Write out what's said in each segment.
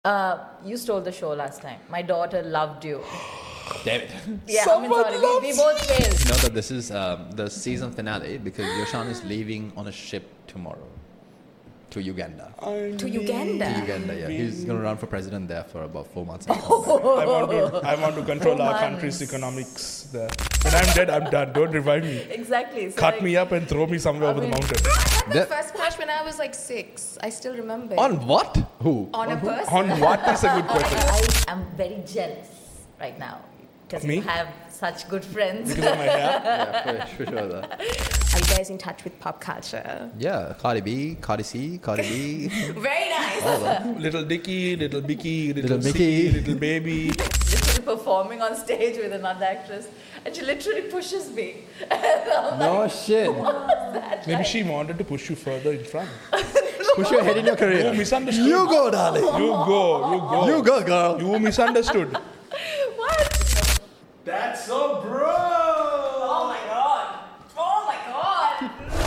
You stole the show last time. My daughter loved you. Damn it. Yeah, sorry. We both failed. You know that this is the season finale because Yoshan is leaving on a ship tomorrow to Uganda. To Uganda? To Uganda, yeah. He's going to run for president there for about 4 months. I want to control our country's economics there. When I'm dead, I'm done. Don't revive me. Exactly. So Cut me up and throw me somewhere over the mountain. I had the That- first crush when I was like 6. I still remember. On what? Who? On a person. On what is a good question? I am very jealous right now because Me? you have such good friends. Because of my hair? Yeah, for sure. That. Are you guys in touch with pop culture? Yeah, Cardi B, Cardi C, Cardi B. Very nice. all that. Little Dicky, little Bicky, Little little Mickey. Mickey, little baby. Literally performing on stage with another actress, and she literally pushes me. No shit. Maybe she wanted to push you further in front. Push your head in your You career. misunderstood. You go, darling. You go. You go, girl. You misunderstood. What? That's so bro. Oh my god! Oh my god!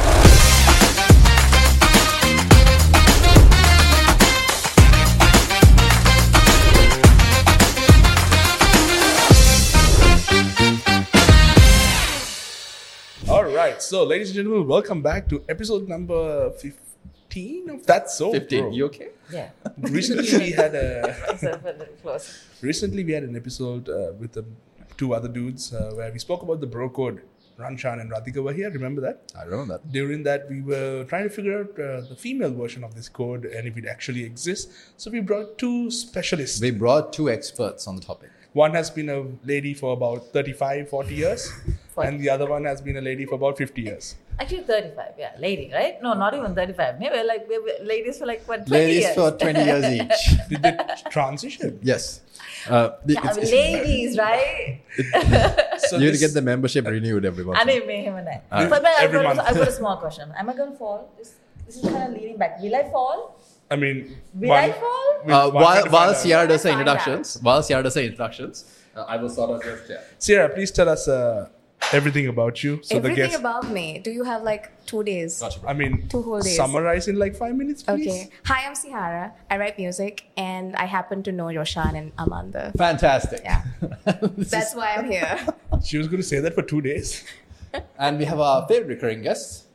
All right. So, ladies and gentlemen, welcome back to episode number 15 of That's So 15. Bro. You okay? Yeah. Recently, we had a Close. Recently, we had an episode with the two other dudes where we spoke about the bro code. Ranshan and Radhika were here. Remember that? I remember that. During that, we were trying to figure out the female version of this code and if it actually exists. So we brought two specialists. We brought two experts on the topic. One has been a lady for about 35, 40 years. And the other one has been a lady for about 50 years. Actually, 35. Yeah, lady, right? No, not even 35. Maybe like we're ladies for like what? 20 Ladies years. for 20 years each. Did they transition? Yes. Yeah, ladies, right? So You need to this- get the membership renewed every month. I didn't make him and I. Alright. But Every month. I've got a small question. Am I going to fall? This is kind of leaning back. Will I fall? I mean, Will I fall? one While trying to find out. Sierra does her Find introductions, I will sort out your chair. Sierra, please tell us everything about you. So the Everything guests, about me. Do you have like 2 days? Gotcha, bro. I mean, 2 whole days. summarize in like 5 minutes, please. Okay. Hi, I'm Sihara. I write music and I happen to know Yoshan and Amanda. Fantastic. Yeah. That's why I'm here. She was going to say that for 2 days. And we have our favorite recurring guest.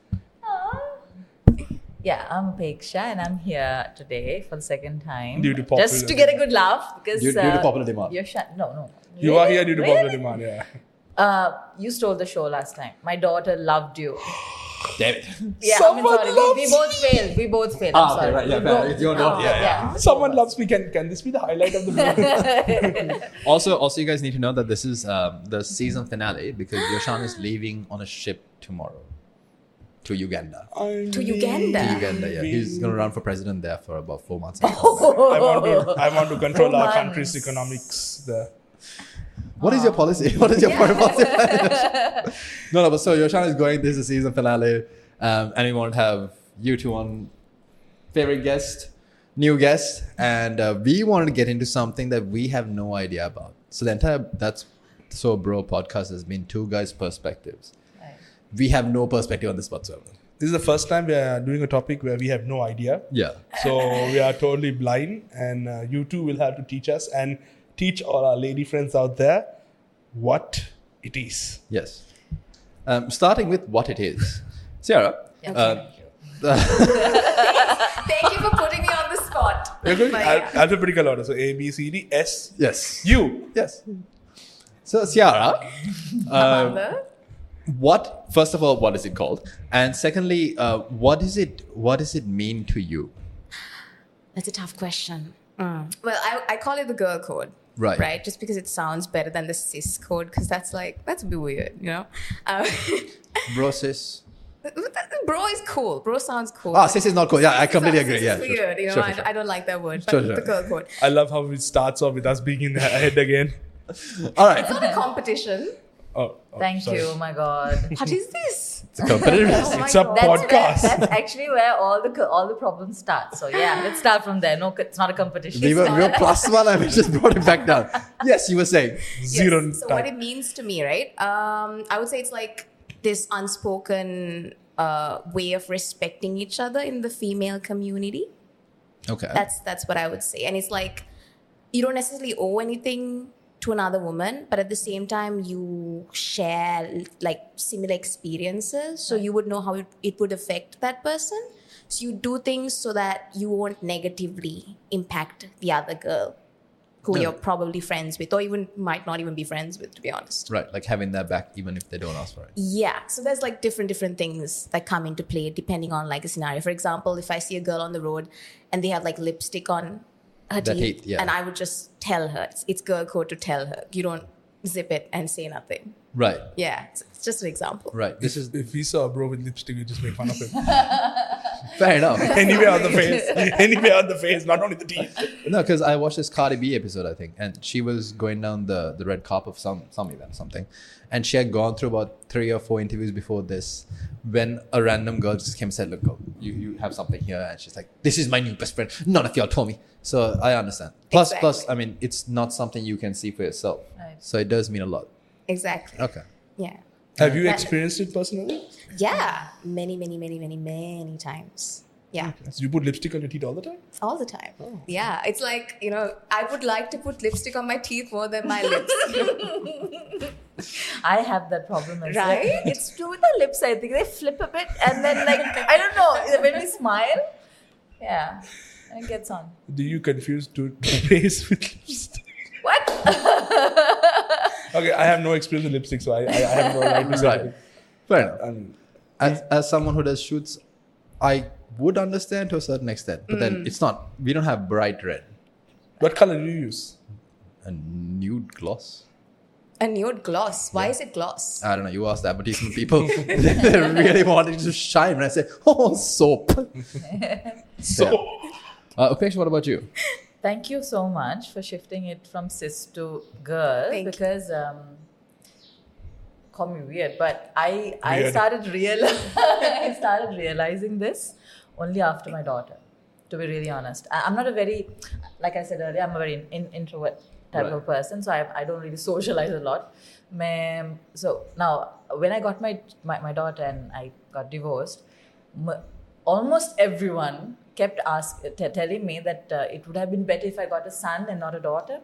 Yeah, I'm Peksha and I'm here today for the second time. Due to popular Just to get a good laugh because Due to popular demand. No. You are here due to popular Really? demand, yeah. You stole the show last time. My daughter loved you. Damn it. Yeah, Someone sorry. loves We both failed. We both failed. I'm sorry. okay, right. Yeah, We fair. both- It's your daughter. Yeah. Someone loves me. Can this be the highlight of the video? Also, you guys need to know that this is the season finale because Yoshan is leaving on a ship tomorrow to Uganda. To Uganda? To Uganda, yeah. He's going to run for president there for about 4 months. I want to control our Romance. country's economics there. What is your policy? What is your foreign policy? No, but so Yoshan is going. This is the season finale, and we want to have you two on favorite guest, new guest, and we wanted to get into something that we have no idea about. So the entire That's So Bro podcast has been two guys' perspectives. Right. We have no perspective on this whatsoever. This is the first time we are doing a topic where we have no idea. Yeah. So we are totally blind, and you two will have to teach us and teach all our lady friends out there what it is. Yes. Starting with what it is. Sarah. Okay. Thank you for putting me on the spot. We're going But yeah. alphabetical order. So A, B, C, D, S, Yes. U. Yes. So Ciara, Amanda? first of all, what is it called? And secondly, what does it mean to you? That's a tough question. Well, I call it the girl code. Right. Right? Just because it sounds better than the cis code, because that's a bit weird, you know? Bro, sis. Bro is cool. Bro sounds cool. Sis is not cool. Yeah, I completely agree. It's Yeah. weird, you know? Sure, I, sure. I don't like that word. But Sure, sure. the girl code. I love how it starts off with us being in the head again. All right. It's not a competition. Oh, Thank sorry. you. Oh my God. What is this? It's a competitive. Oh my It's a God. podcast. That's actually where all the problems start. So yeah, let's start from there. No, it's not a competition. we were plus one and we just brought it back down. Yes, you were saying. Zero Yes. So time. what it means to me, right? I would say it's like this unspoken way of respecting each other in the female community. Okay. That's what I would say. And it's like you don't necessarily owe anything to another woman, but at the same time you share like similar experiences, so you would know how it would affect that person. So you do things so that you won't negatively impact the other girl who Yeah. you're probably friends with, or even might not even be friends with, to be honest. Right, like having their back even if they don't ask for it. Yeah, so there's like different things that come into play depending on like a scenario. For example, if I see a girl on the road and they have like lipstick on her The teeth, teeth, yeah. and I would just tell her, it's girl code to tell her. You don't zip it and say nothing. Right, Yeah, it's just an example. right. This is If we saw a bro with lipstick, we just make fun of him. fair enough. Anywhere on the face. Anywhere on the face, not only the teeth. No, because I watched this Cardi B episode, I think, and she was going down the red carpet of some event or something, and she had gone through about 3 or 4 interviews before this, when a random girl just came and said, "Look, girl, you have something here," and she's like, "This is my new best friend. None of y'all told me." So I understand. Plus, Exactly. I mean, it's not something you can see for yourself, Right. so it does mean a lot. Exactly. Okay. Yeah. Have you experienced it personally? Yeah. Many times. Yeah. So you put lipstick on your teeth all the time? All the time. Yeah. It's like, I would like to put lipstick on my teeth more than my lips. I have that problem as Right? well. It's to with the lips, I think. They flip a bit and then like, I don't know, when we smile, yeah, it gets on. Do you confuse toothpaste with lipstick? What? Okay, I have no experience with lipstick, so I have no right to say Right. anything. Fair enough. And As someone who does shoots, I would understand to a certain extent, but then it's not. We don't have bright red. what color do you use? A nude gloss. A nude gloss. Why is it gloss? I don't know. You ask the advertisement people. They really wanted to shine. And I say, "Oh, soap." So, Upesh, what about you? Thank you so much for shifting it from cis to girl Thank you. because call me weird, but I Weird. I started realizing this only after my daughter. To be really honest, I'm not a very, like I said earlier, I'm a very introvert type Right. of person, so I don't really socialize a lot. So now when I got my daughter and I got divorced, almost everyone kept telling me that it would have been better if I got a son and not a daughter.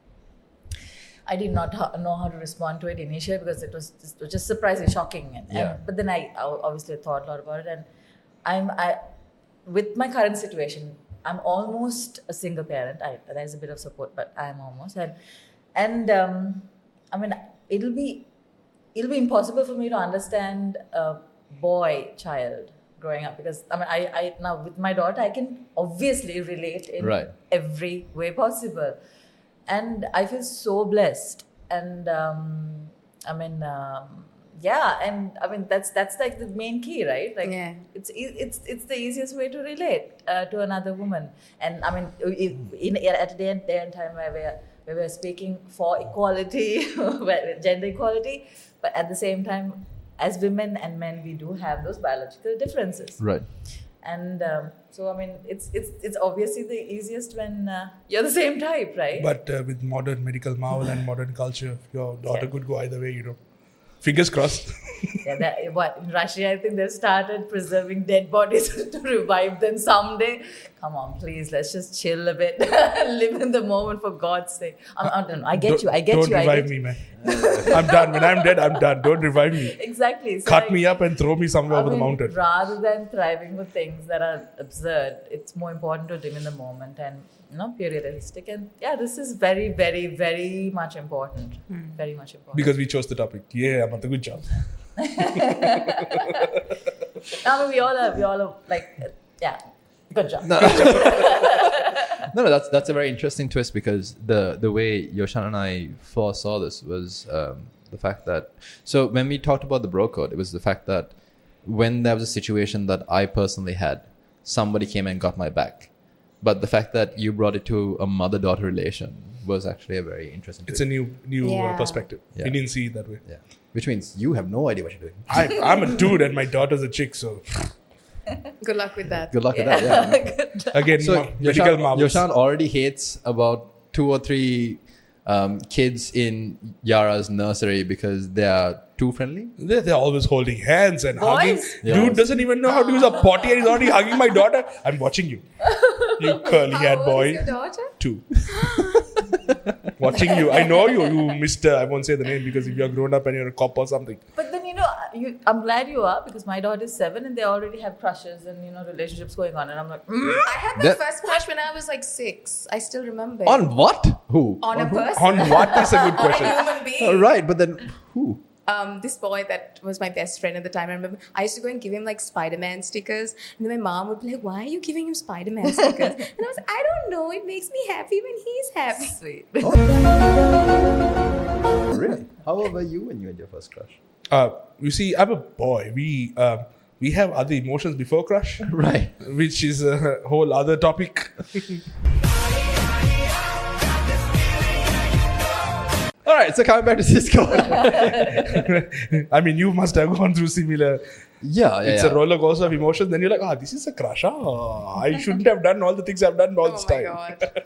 I did not know how to respond to it initially because it was just surprisingly shocking. Yeah. But then I obviously thought a lot about it, and with my current situation, I'm almost a single parent. There's a bit of support, but I'm almost. And I mean, it'll be impossible for me to understand a boy child growing up because I mean, I now with my daughter, I can obviously relate in Right. every way possible, and I feel so blessed. And I mean. Yeah, and I mean that's like the main key, right? Like Yeah. it's the easiest way to relate to another woman. And I mean, at a day and time where we're speaking for equality, gender equality, but at the same time, as women and men, we do have those biological differences. Right. And so I mean, it's obviously the easiest when you're the same type, right? but with modern medical marvel and modern culture, your daughter Yeah. could go either way, Fingers crossed. Yeah, in Russia, I think they've started preserving dead bodies to revive them someday. Come on, please, let's just chill a bit. Live in the moment, for God's sake. I don't know. I get you. Don't revive me, man. I'm done. When I'm dead, I'm done. Don't revive me. Exactly. So Cut me up and throw me somewhere over the mountain. Rather than thriving for things that are absurd, it's more important to live in the moment and be realistic. And yeah, this is very, very, very much important. Very much important. Because we chose the topic. Yeah, but good job. I mean, we all are like, yeah, good job. No, that's a very interesting twist because the way Yoshan and I foresaw this was the fact that, so when we talked about the bro code, it was the fact that when there was a situation that I personally had, somebody came and got my back. But the fact that you brought it to a mother-daughter relation was actually a very interesting It's twist. a new Yeah. perspective. Yeah. We didn't see it that way. Yeah. Which means you have no idea what you're doing. I'm a dude and my daughter's a chick, so Good luck with that. Good luck with that. Yeah. again, So medical marvels. Yoshan already hates about 2 or 3 kids in Yara's nursery because they are too friendly. They're always holding hands and hugging. Boys? Yeah. Dude doesn't even know how to use a potty and he's already hugging my daughter. I'm watching you. You curly haired How old is boy. your daughter? 2. watching you. I know you, Mr. I won't say the name because if you're grown up and you're a cop or something. But then, I'm glad you are, because my daughter is 7 and they already have crushes and, relationships going on. And I'm like, I had my first crush when I was like 6. I still remember. On what? Who? On a person. On what is a good question. On a human being. All right, but then who? This boy that was my best friend at the time. I remember I used to go and give him like Spider-Man stickers. And then my mom would be like, why are you giving him Spider-Man stickers? And I was like, I don't know. It makes me happy when he's happy. sweet. Really? How old were you when you had your first crush? You see, I'm a boy. We have other emotions before crush, Right. which is a whole other topic. All right, so coming back to Cisco. I mean, you must have gone through similar. It's a roller coaster of emotions. Then you're like, this is a crush. I shouldn't have done all the things I've done all this time. Oh my God.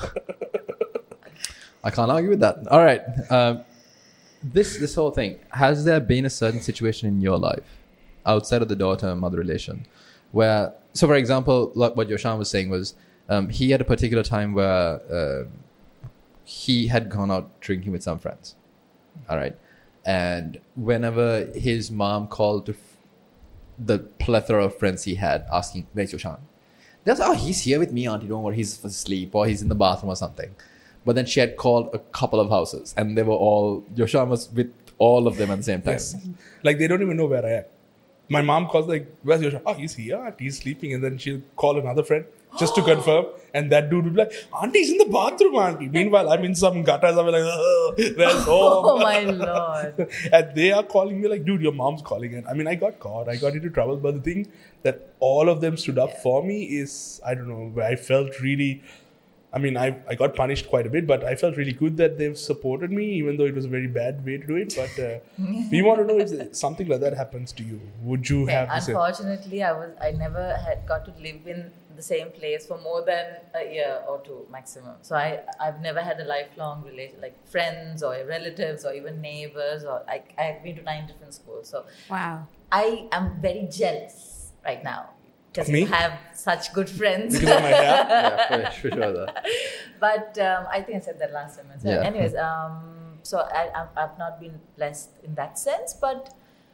I can't argue with that. All right. This whole thing, has there been a certain situation in your life outside of the daughter-mother relation where, so for example, like what Yoshan was saying was, he had a particular time where he had gone out drinking with some friends. All right. And whenever his mom called to the plethora of friends he had asking, where's Yoshan? They was, he's here with me, auntie, don't worry, he's asleep or he's in the bathroom or something. But then she had called a couple of houses and they were all, Yoshan was with all of them at the same time. Yes. Like, they don't even know where I am. My mom calls like, where's your he's here, he's sleeping. And then she'll call another friend just to confirm. And that dude will be like, auntie's in the bathroom, auntie. Meanwhile, I'm in some gutters. I'm like, where's home? Oh my Lord. And they are calling me like, dude, your mom's calling. And I mean, I got caught. I got into trouble. But the thing that all of them stood up for me is, I don't know, where I felt really... I mean, I got punished quite a bit, but I felt really good that they've supported me, even though it was a very bad way to do it. But we want to know if something like that happens to you. Would you have the same? Unfortunately, I never had got to live in the same place for more than a year or two maximum. So I've never had a lifelong relation, like friends or relatives or even neighbors. Or I've been to 9 different schools. So Wow. I am very jealous right now. Because Me? you have such good friends. Because of my hair? Yeah, for sure. That. But I think I said that last time as well. Yeah. Anyways, so I've not been blessed in that sense. But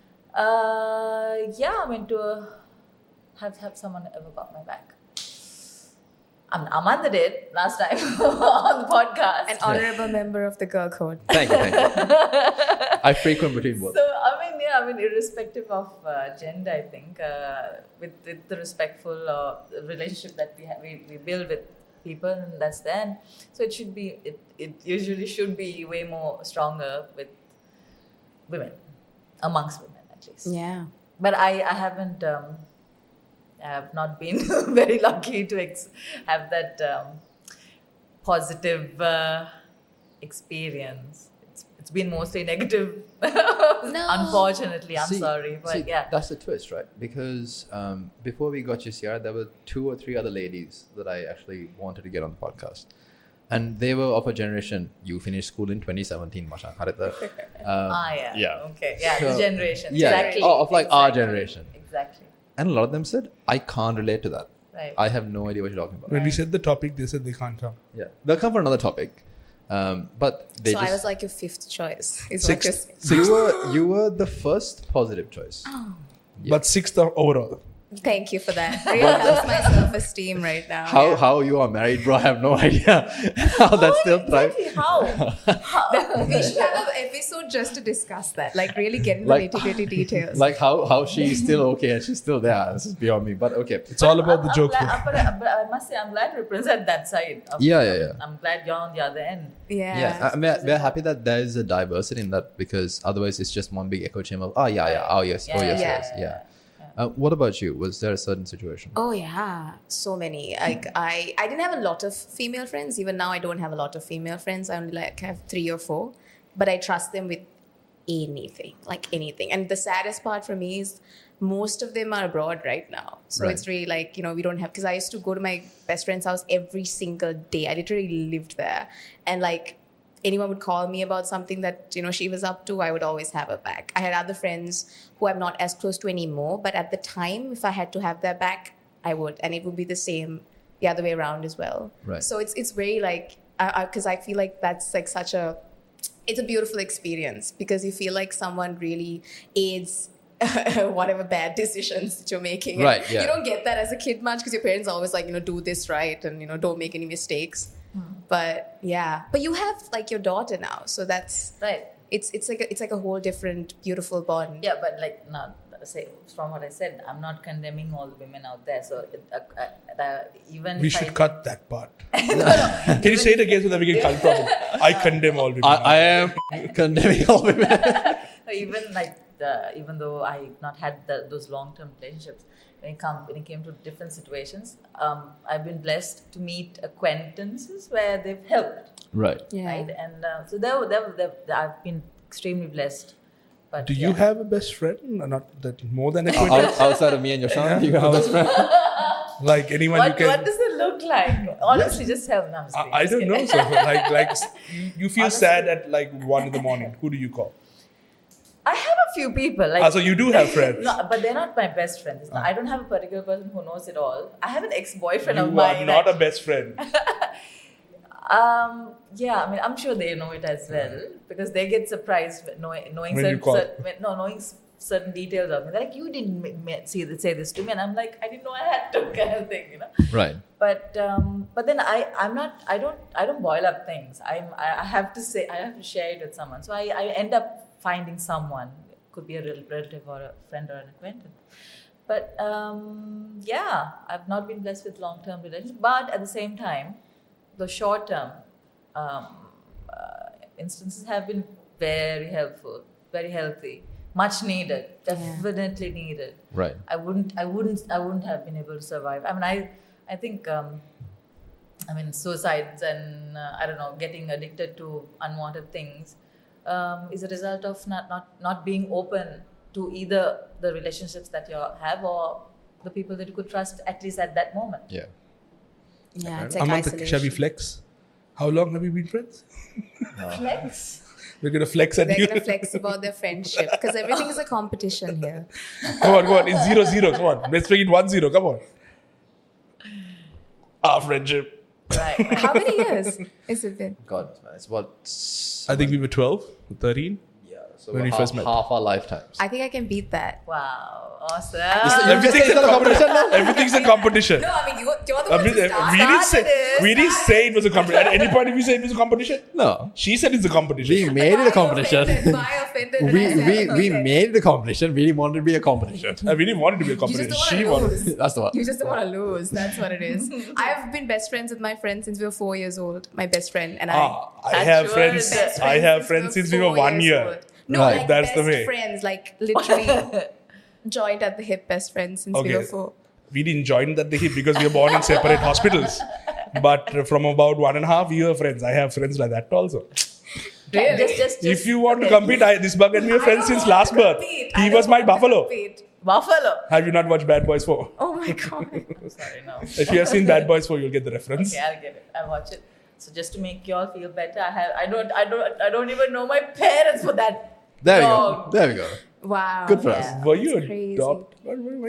yeah, I mean, to have someone ever got my back. Amanda did last time on the podcast. An honorable member of the girl code. Thank you. I frequent between both. So, I mean, irrespective of gender, I think, with the respectful relationship that we build with people, and that's then. So it should be, it usually should be way more stronger with women, amongst women at least. Yeah. But I haven't, I have not been very lucky to have that positive experience. It's been mostly negative. No. Unfortunately, I'm sorry, but see, yeah. That's the twist, right? Because before we got you, Sierra, there were 2 or 3 other ladies that I actually wanted to get on the podcast. And they were of a generation, you finished school in 2017, Masha. Yeah. Okay. Yeah, So- the generation. Yeah, Exactly. of like our Exactly. generation. Exactly. And a lot of them said, I can't relate to that. Right. I have no idea what you're talking about. When we said the topic, they said they can't come. Yeah. They'll come for another topic. But they So just... I was like your 5th choice. Is what Sixth. you're saying. You were the first positive choice. Oh. Yeah. But 6th overall. Thank you for that. Really helps my self-esteem right now. How you are married, bro? I have no idea how that's still thriving. Exactly. How? We should have an episode just to discuss that. Like really get into Like- the nitty-gritty details. Like how she's still okay and she's still there. This is beyond me. But okay. It's all about the joke. But I must say, I'm glad to represent that side. Yeah. I'm glad you're on the other end. yeah. We're happy that there is a diversity in that, because otherwise it's just one big echo chamber of, oh yes. Yeah. What about you? Was there a certain situation? Oh yeah, so many. Like I didn't have a lot of female friends. Even now, I don't have a lot of female friends. I only like have 3 or 4, but I trust them with anything, like anything. And the saddest part for me is most of them are abroad right now. So Right. it's really like, we don't have, because I used to go to my best friend's house every single day. I literally lived there, and like anyone would call me about something that she was up to, I would always have her back. I had other friends who I'm not as close to anymore, but at the time, if I had to have their back, I would, and it would be the same the other way around as well. Right. So it's very like because I feel like that's like it's a beautiful experience because you feel like someone really aids whatever bad decisions that you're making. Right, And yeah. you don't get that as a kid much because your parents are always like, do this right and, don't make any mistakes. But yeah, but you have like your daughter now. So that's, Right. it's like a whole different beautiful bond. Yeah, but like, not say from what I said, I'm not condemning all the women out there. So even We if should I, cut that part. Can you say it again so that we can cut problem? I condemn all women. I am condemning all women. even like even though I not had those long-term relationships, when it came to different situations, I've been blessed to meet acquaintances where they've helped, Right. Yeah. right? And so I've been extremely blessed. But Do you have a best friend? Not that more than a Out- friend. outside of me and Yoshan, you have a best friend. Like anyone you what can. does it look like? Honestly, just help. No, I'm just kidding, I just don't know. kidding. So like you feel Honestly. sad at like 1 a.m. Who do you call? I have a few people. Like, So you do have friends. No, but they're not my best friends. I don't have a particular person who knows it all. I have an ex-boyfriend of You mine. are not a best friend. Yeah, I mean, I'm sure they know it as well because they get surprised with knowing When you call. knowing certain details of me. They're like, you didn't say this to me, and I'm like, I didn't know I had to, kind of thing. Right. But then I don't boil up things. I have to share it with someone. So I end up finding someone. Could be a relative or a friend or an acquaintance. But yeah, I've not been blessed with long-term relationships. But at the same time, the short-term instances have been very helpful, very healthy, much needed, definitely needed. Right. I wouldn't have been able to survive. I mean, I think suicides and I don't know, getting addicted to unwanted things is a result of not being open to either the relationships that you have or the people that you could trust at least at that moment. Yeah. Yeah, it's like Amanta, isolation. shall we flex? How long have we been friends? Flex. We're gonna flex at They're you. going to flex about their friendship because everything is a competition here. Come on. It's 0-0. Come on. Let's make it 1-0. Come on. Our friendship. Right. How many years has it been? God, it's what? I think we were 12, 13. Yeah. So When we half, first met. half our lifetimes. I think I can beat that. Wow. Awesome. Everything's a competition. Everything's a competition. No, I mean, you're the I one mean, who started we didn't say it was a competition. At any point, if we say it was a competition, No. she said it's a competition. We made it a competition. Why offended? when I said we offended? made it a competition. We didn't want it to be a competition. We didn't want it to be a You competition. just She don't want wanted. to lose. That's the one. You just don't want to lose. That's what it is. I've been best friends with my friend since we were 4 years old. My best friend and I have friends. Best I have friends since we were 1 year. No, Right. like That's the best way. friends, like literally joined at the hip best friends since we were 4. We didn't join at the hip because we were born in separate hospitals. But from about 1.5 year friends, I have friends like that also. Really? Just If you want to compete, this bug and me are friends since last birth. He I was don't my want to buffalo. compete. Buffalo. Have you not watched Bad Boys 4? Oh my god. Sorry, no. If you have seen Bad Boys 4, you'll get the reference. Okay, I'll get it. I'll watch it. So just to make you all feel better, I don't even know my parents for that. There we dog. go. There we go. Wow. Good for us. Yeah. Were you That's crazy. adopted?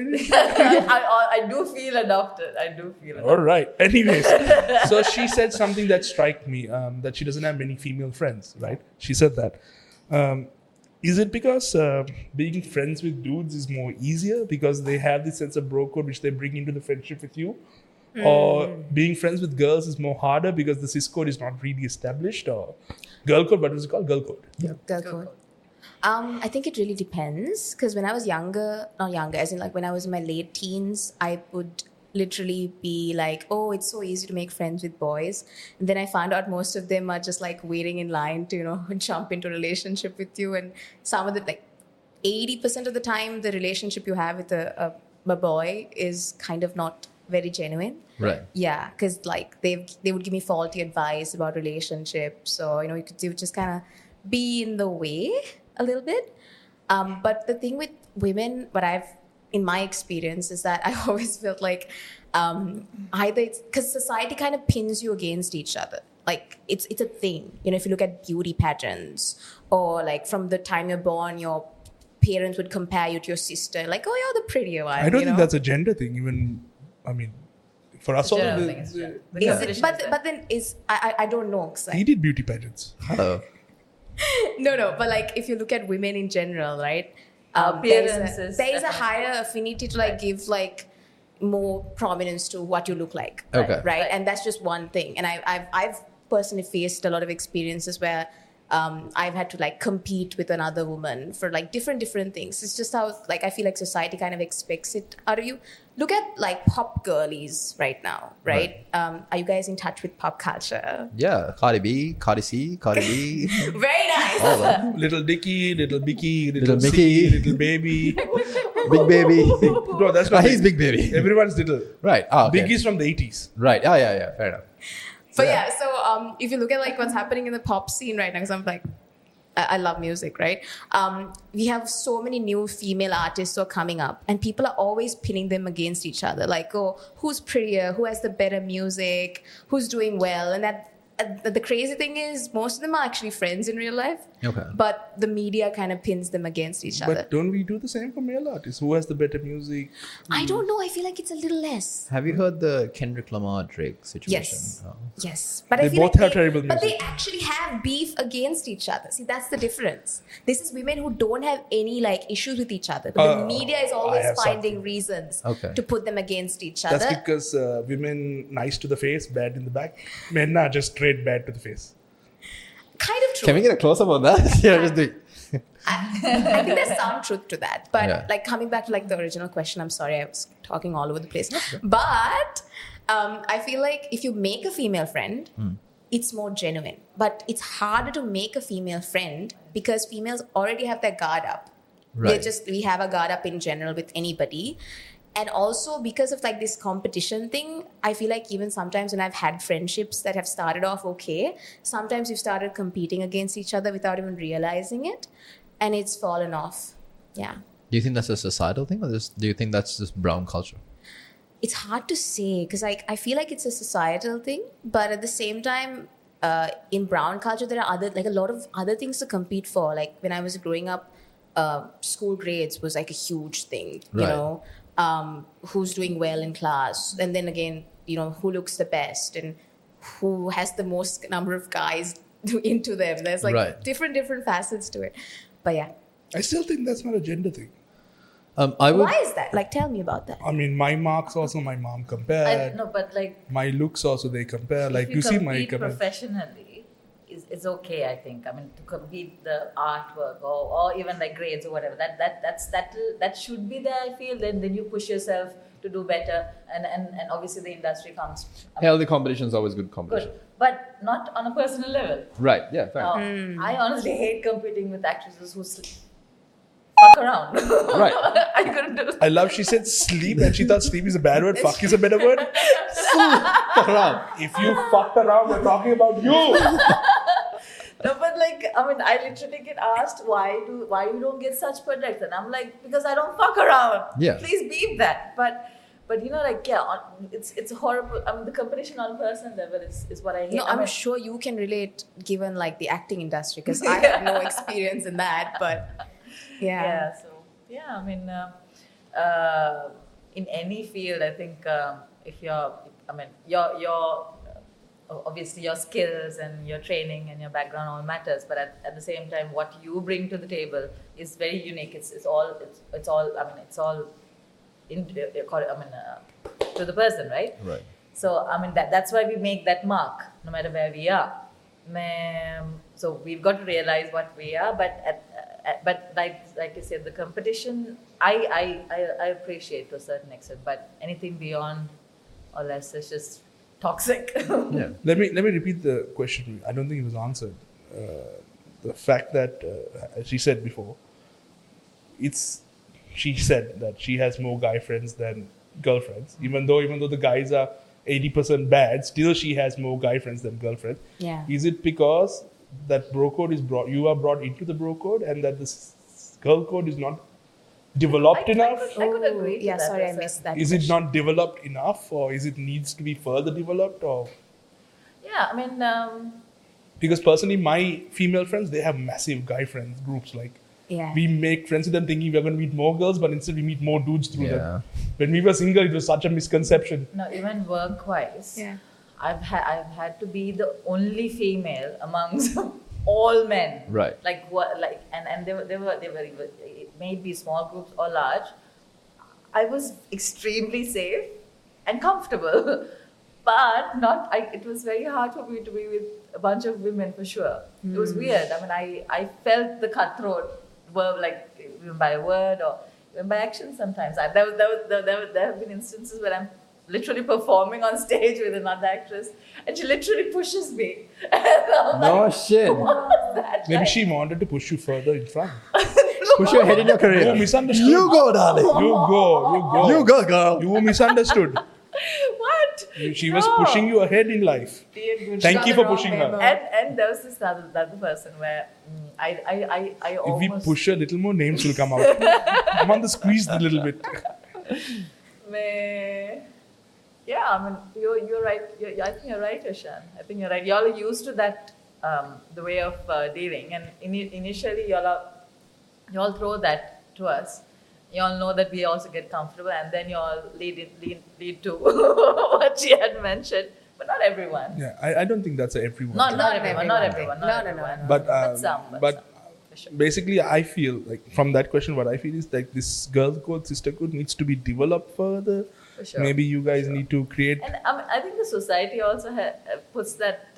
I do feel adopted. I do feel adopted. All right. Anyways, so she said something that struck me, that she doesn't have many female friends, right? She said that. Is it because being friends with dudes is more easier because they have this sense of bro code which they bring into the friendship with you? Or being friends with girls is more harder because the cis code is not really established? Or girl code, what was it called? Girl code. Yeah. Girl code. I think it really depends because when I was not younger, as in like when I was in my late teens, I would literally be like, oh, it's so easy to make friends with boys. And then I found out most of them are just like waiting in line to, jump into a relationship with you. And some of the, like 80% of the time, the relationship you have with a boy is kind of not very genuine. Right. Yeah, because like they would give me faulty advice about relationships, or you would just kind of be in the way a little bit. But the thing with women, what I've in my experience is that I always felt like either it's because society kind of pins you against each other. Like it's a thing. If you look at beauty patterns, or like from the time you're born, your parents would compare you to your sister, like, oh, you're the prettier one. I don't think that's a gender thing. Even, I mean, For us all, General the- thing is the- general. The Is it, competition but is there. but then is I don't know. 'Cause he did beauty pageants. Hello. no, but like if you look at women in general, right? Appearances, There is a definitely. higher affinity to like Right. give like more prominence to what you look like. Okay. Right? Right. And that's just one thing. And I've personally faced a lot of experiences where I've had to like compete with another woman for like different things. It's just how like I feel like society kind of expects it out of you. Look at like pop girlies right now, right? Are you guys in touch with pop culture? Yeah, Cardi B, Cardi C, Cardi B. Very nice. All of them. Little Dicky, Little Mickey, Little Little Mickey. Mickey, Little Baby. Big Baby. No, that's not. He's Big Baby. Everyone's little. Right. Oh, okay. Biggie's from the 80s. Right. Oh, yeah. Fair enough. But yeah, so if you look at like what's happening in the pop scene right now, because I'm like, I love music, right? We have so many new female artists who are coming up, and people are always pinning them against each other. Like, oh, who's prettier? Who has the better music? Who's doing well? And that the crazy thing is, most of them are actually friends in real life. Okay. But the media kind of pins them against each other. But don't we do the same for male artists? Who has the better music? I don't know. I feel like it's a little less. Have you heard the Kendrick Lamar Drake situation? Yes. Oh. Yes, but They I feel both like have terrible But they music. actually have beef against each other. See, that's the difference. This is women who don't have any like issues with each other, but the media is always have finding something. reasons Okay. to put them against each That's other. because women nice to the face, bad in the back. Men are just straight bad to the face. Kind of true. Can we get a close up on that? Yeah, just do. I think there's some truth to that. But Yeah. like coming back to like the original question, I'm sorry I was talking all over the place. But I feel like if you make a female friend, it's more genuine. But it's harder to make a female friend because females already have their guard up. Right. We have a guard up in general with anybody. And also because of like this competition thing, I feel like even sometimes when I've had friendships that have started off okay, sometimes we've started competing against each other without even realizing it. And it's fallen off. Yeah. Do you think that's a societal thing, or do you think that's just brown culture? It's hard to say because I feel like it's a societal thing, but at the same time, in brown culture, there are a lot of other things to compete for. Like when I was growing up, school grades was like a huge thing, you Right. know, who's doing well in class. And then again, you know, who looks the best and who has the most number of guys into them. There's like Right. different facets to it. But yeah. I still think that's not a gender thing. I would. Why is that? Like, tell me about that. I mean, my marks also my mom compared. No, but like My looks also they compare. Like if you see my compete compare. professionally, it's okay. I think. I mean, to compete the artwork or even like grades or whatever. That should be there. I feel. Then you push yourself to do better, and obviously the industry comes. Healthy competition is always good competition. Good, but not on a personal level. Right. Yeah. Fair enough. I honestly hate competing with actresses who fuck around. Right. Are you gonna do? I love she said sleep and she thought sleep is a bad word. Fuck is a better word. Fuck around. If you fucked around, we're talking about you. No, but like, I mean, I literally get asked why you don't get such projects, and I'm like, because I don't fuck around. Yeah. Please beep that. But you know, like, yeah, it's horrible. I mean, the competition on a personal level is what I hate. No, I I'm mean, sure you can relate given like the acting industry because I have no experience in that. But yeah. Yeah. So yeah, I mean, in any field, I think if your obviously your skills and your training and your background all matters, but at the same time, what you bring to the table is very unique. It's all to the person, right? Right. So I mean that's why we make that mark, no matter where we are. So we've got to realize what we are, but like you said, the competition I appreciate to a certain extent, but anything beyond or less is just toxic. Yeah. Let me repeat the question. I don't think it was answered. The fact that as she said before, she said that she has more guy friends than girlfriends. Even though the guys are 80% bad, still she has more guy friends than girlfriends. Yeah. Is it because that bro code you are brought into the bro code and that this girl code is not developed enough? I could agree. To Yeah, that sorry, to a I missed certain- that. Is it question. not developed enough, or is it needs to be further developed? Or Yeah, I mean, because personally, my female friends, they have massive guy friends groups. Like Yeah. We make friends with them thinking we're going to meet more girls, but instead we meet more dudes through Yeah. them. When we were single, it was such a misconception. No, even work-wise, Yeah. I've had to be the only female amongst all men. Right. Like what? Like and they were it may be small groups or large. I was extremely safe and comfortable, but not. It was very hard for me to be with a bunch of women for sure. It was weird. I mean, I felt the cutthroat were like even by word or even by action sometimes. There have been instances where I'm literally performing on stage with another actress and she literally pushes me. And I'm No like, shit. what was that? Maybe like? she wanted to push you further in front. Push your head in your career. You misunderstood. You go, darling. You go. You go, girl. You misunderstood. What? She was No. pushing you ahead in life. Thank you for pushing her. And there was this other person where I If we almost push her, little more names will come out. I'm on the squeeze a little bit. yeah, I mean you're right. I think you're right, Ishan. I think you're right. Y'all are used to that the way of dealing, and initially y'all throw that to us. Y'all know that we also get comfortable, and then y'all lead to what she had mentioned. But not everyone. Yeah, I don't think that's a everyone. Not Not everyone. Not everyone. everyone. Not No, no, no, everyone. no. But some. For sure. basically, I feel like from that question, what I feel is like this girl code, sister code needs to be developed further. For sure. Maybe you guys need to create. And I think the society also puts that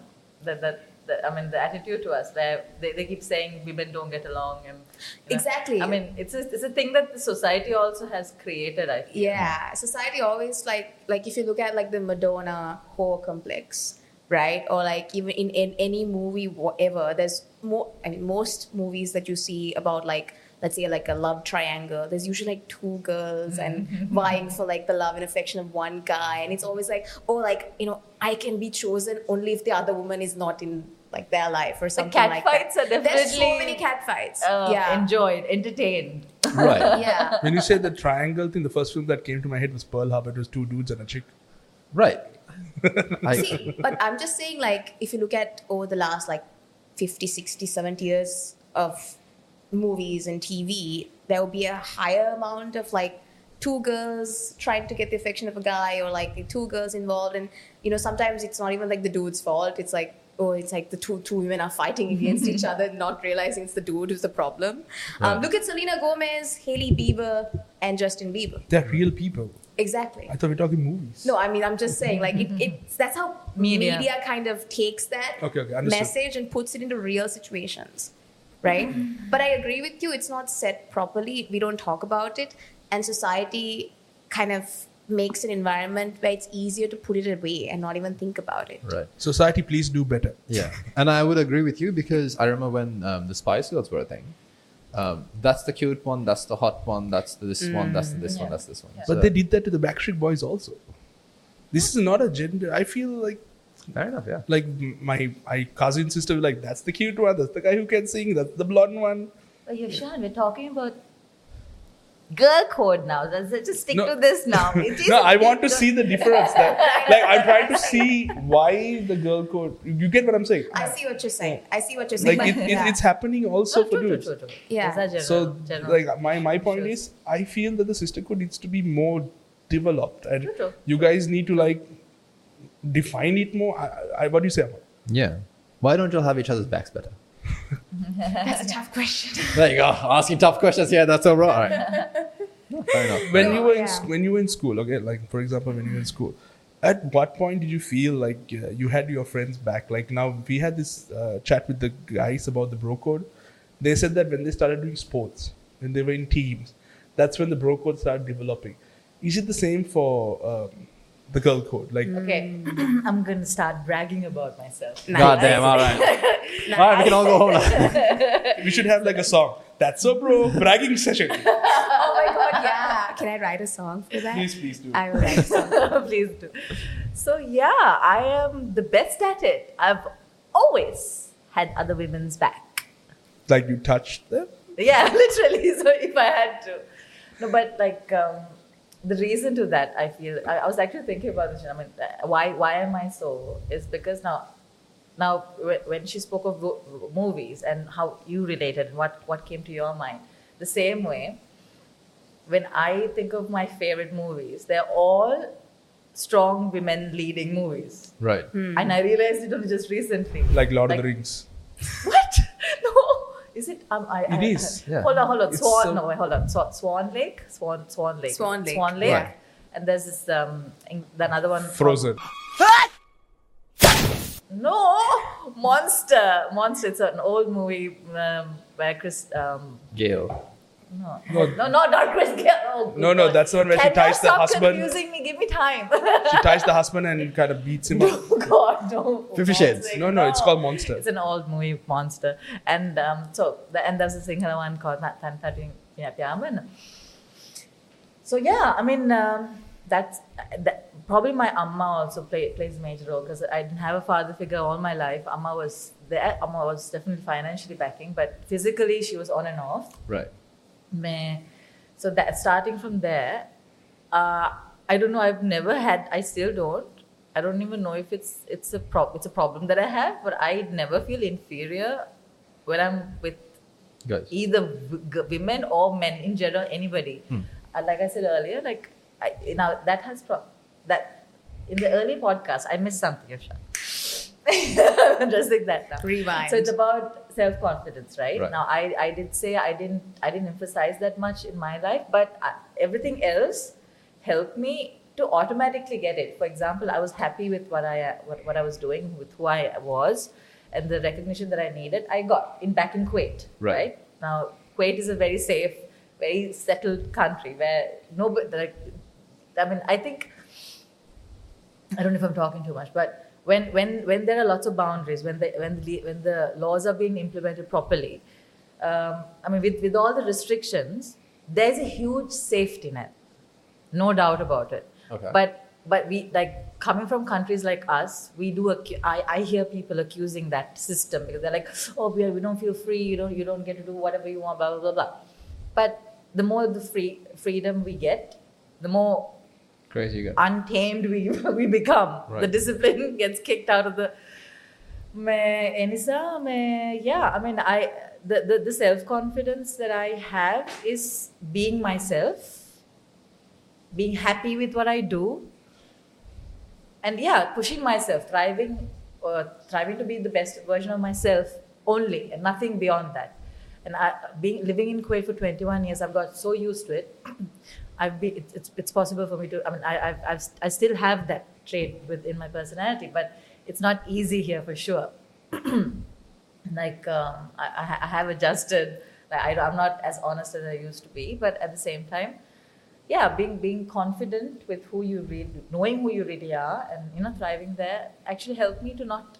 the attitude to us where they keep saying women don't get along and Exactly. I mean it's a thing that the society also has created. I feel. Yeah, society always like if you look at like the Madonna whore complex, right? Or like even in any movie, whatever, there's more. I mean, most movies that you see about like let's say like a love triangle, there's usually like two girls and vying for like the love and affection of one guy, and it's always like I can be chosen only if the other woman is not in like their life or something cat like fights that. are definitely There's so many cat fights. Yeah. enjoyed, entertained. Right. Yeah. When you said the triangle thing, the first film that came to my head was Pearl Harbor. It was two dudes and a chick. Right. See, but I'm just saying, like, if you look at over the last, like, 50, 60, 70 years of movies and TV, there will be a higher amount of, like, two girls trying to get the affection of a guy or, like, the two girls involved. And, sometimes it's not even, like, the dude's fault. It's like, it's like the two women are fighting against each other, not realizing it's the dude who's the problem. Right. Look at Selena Gomez, Hailey Bieber, and Justin Bieber. They're real people. Exactly. I thought we were talking movies. No, I mean, I'm just saying, like, it's that's how Media. media kind of takes that Okay, understood. message and puts it into real situations, right? But I agree with you, it's not set properly. We don't talk about it, and society kind of makes an environment where it's easier to put it away and not even think about it. Right. Society, please do better. Yeah. And I would agree with you because I remember when the Spice Girls were a thing. That's the cute one, that's the hot one, that's the this one, that's the this one, Yeah. that's this one. Yeah. But they did that to the Backstreet Boys also. This is not a gender. I feel like Fair enough, yeah. my cousin sister was like, that's the cute one, that's the guy who can sing, that's the blonde one. But Yashan, we're talking about girl code now. Let's just stick No. to this now. It is No, a I big want to girl- see the difference there. Like, I'm trying to see why the girl code. You get what I'm saying? I see what you're saying. I see what you're saying. Like, but- it's happening also No, for true, dudes. true. Yeah. Those are So, general. like, my point is, I feel that the sisterhood needs to be more developed, and True, true. you guys need to like define it more. What do you say, Amar? Yeah. Why don't you all have each other's backs better? That's a tough question. There you go. Asking tough questions here. That's all right. All right. No, fair enough. When No, you were yeah. when you were in school, okay, like for example, when you were in school, at what point did you feel like you had your friends back? Like now, we had this chat with the guys about the bro code. They said that when they started doing sports, when they were in teams, that's when the bro code started developing. Is it the same for the girl code? Like, Okay, I'm going to start bragging about myself. Nice. God damn. All right. All right. We can all go home now. we should have like a song. That's so bro bragging session. Oh my god, yeah. Can I write a song for that? Please do. I will write a song. Please do. So yeah, I am the best at it. I've always had other women's back. Like you touched them. Yeah, literally. So if I had to. No, but like the reason to that, I feel, I was actually thinking about this. I mean, why am I so? Is because now now when she spoke of movies and how you related, what came to your mind, the same way, when I think of my favorite movies, they're all strong women leading movies. Right. And I realized it only just recently. Like Lord of the Rings. What? No. Is it? It is. Yeah. Hold on. It's Swan. so- No, wait, hold on. Swan Lake. Swan Lake. Swan Lake. Swan Lake. Right. And there's this another one. Frozen. No, Monster. It's an old movie where Chris. Gail. No, not Chris Gale. Oh, good No, God. that's the one where she Can you ties the stop husband. confusing me? Give me time. She ties the husband and kind of beats him up. Oh God, no. 50 Shades. No, it's called Monster. It's an old movie, Monster, and and there's a single one called Tan Piyaman. So yeah, I mean that's probably my amma also plays a major role because I didn't have a father figure all my life. Amma was there. Amma was definitely financially backing, but physically she was on and off. Right. So that starting from there, I don't know. I've never had. I still don't. I don't even know if it's a problem that I have, but I never feel inferior when I'm with Guys. either women or men in general, anybody. Like I said earlier, like now that has that in the early podcast I missed something. I'm just like that now. Rewind. So it's about self-confidence, right? Right. Now I did say I didn't emphasize that much in my life, but everything else helped me to automatically get it. For example, I was happy with what I was doing, with who I was, and the recognition that I needed, I got back in Kuwait. Right. Now, Kuwait is a very safe, very settled country where nobody. I think I don't know if I'm talking too much, but when there are lots of boundaries, when the laws are being implemented properly, with all the restrictions, there's a huge safety net, no doubt about it. Okay. But we, like, coming from countries like us, we do. I hear people accusing that system because they're like, oh, we don't feel free. You don't get to do whatever you want. Blah blah blah blah. But the more the freedom we get, the more Crazy you go. untamed we become. Right. The discipline gets kicked out of the. The self-confidence that I have is being myself, being happy with what I do, and pushing myself, thriving to be the best version of myself only, and nothing beyond that. And living in Kuwait for 21 years, I've got so used to it. It's possible for me to. I still have that trait within my personality, but it's not easy here for sure. I have adjusted. I'm not as honest as I used to be, but at the same time, being confident with who you really, knowing who you really are, and thriving there actually helped me to not,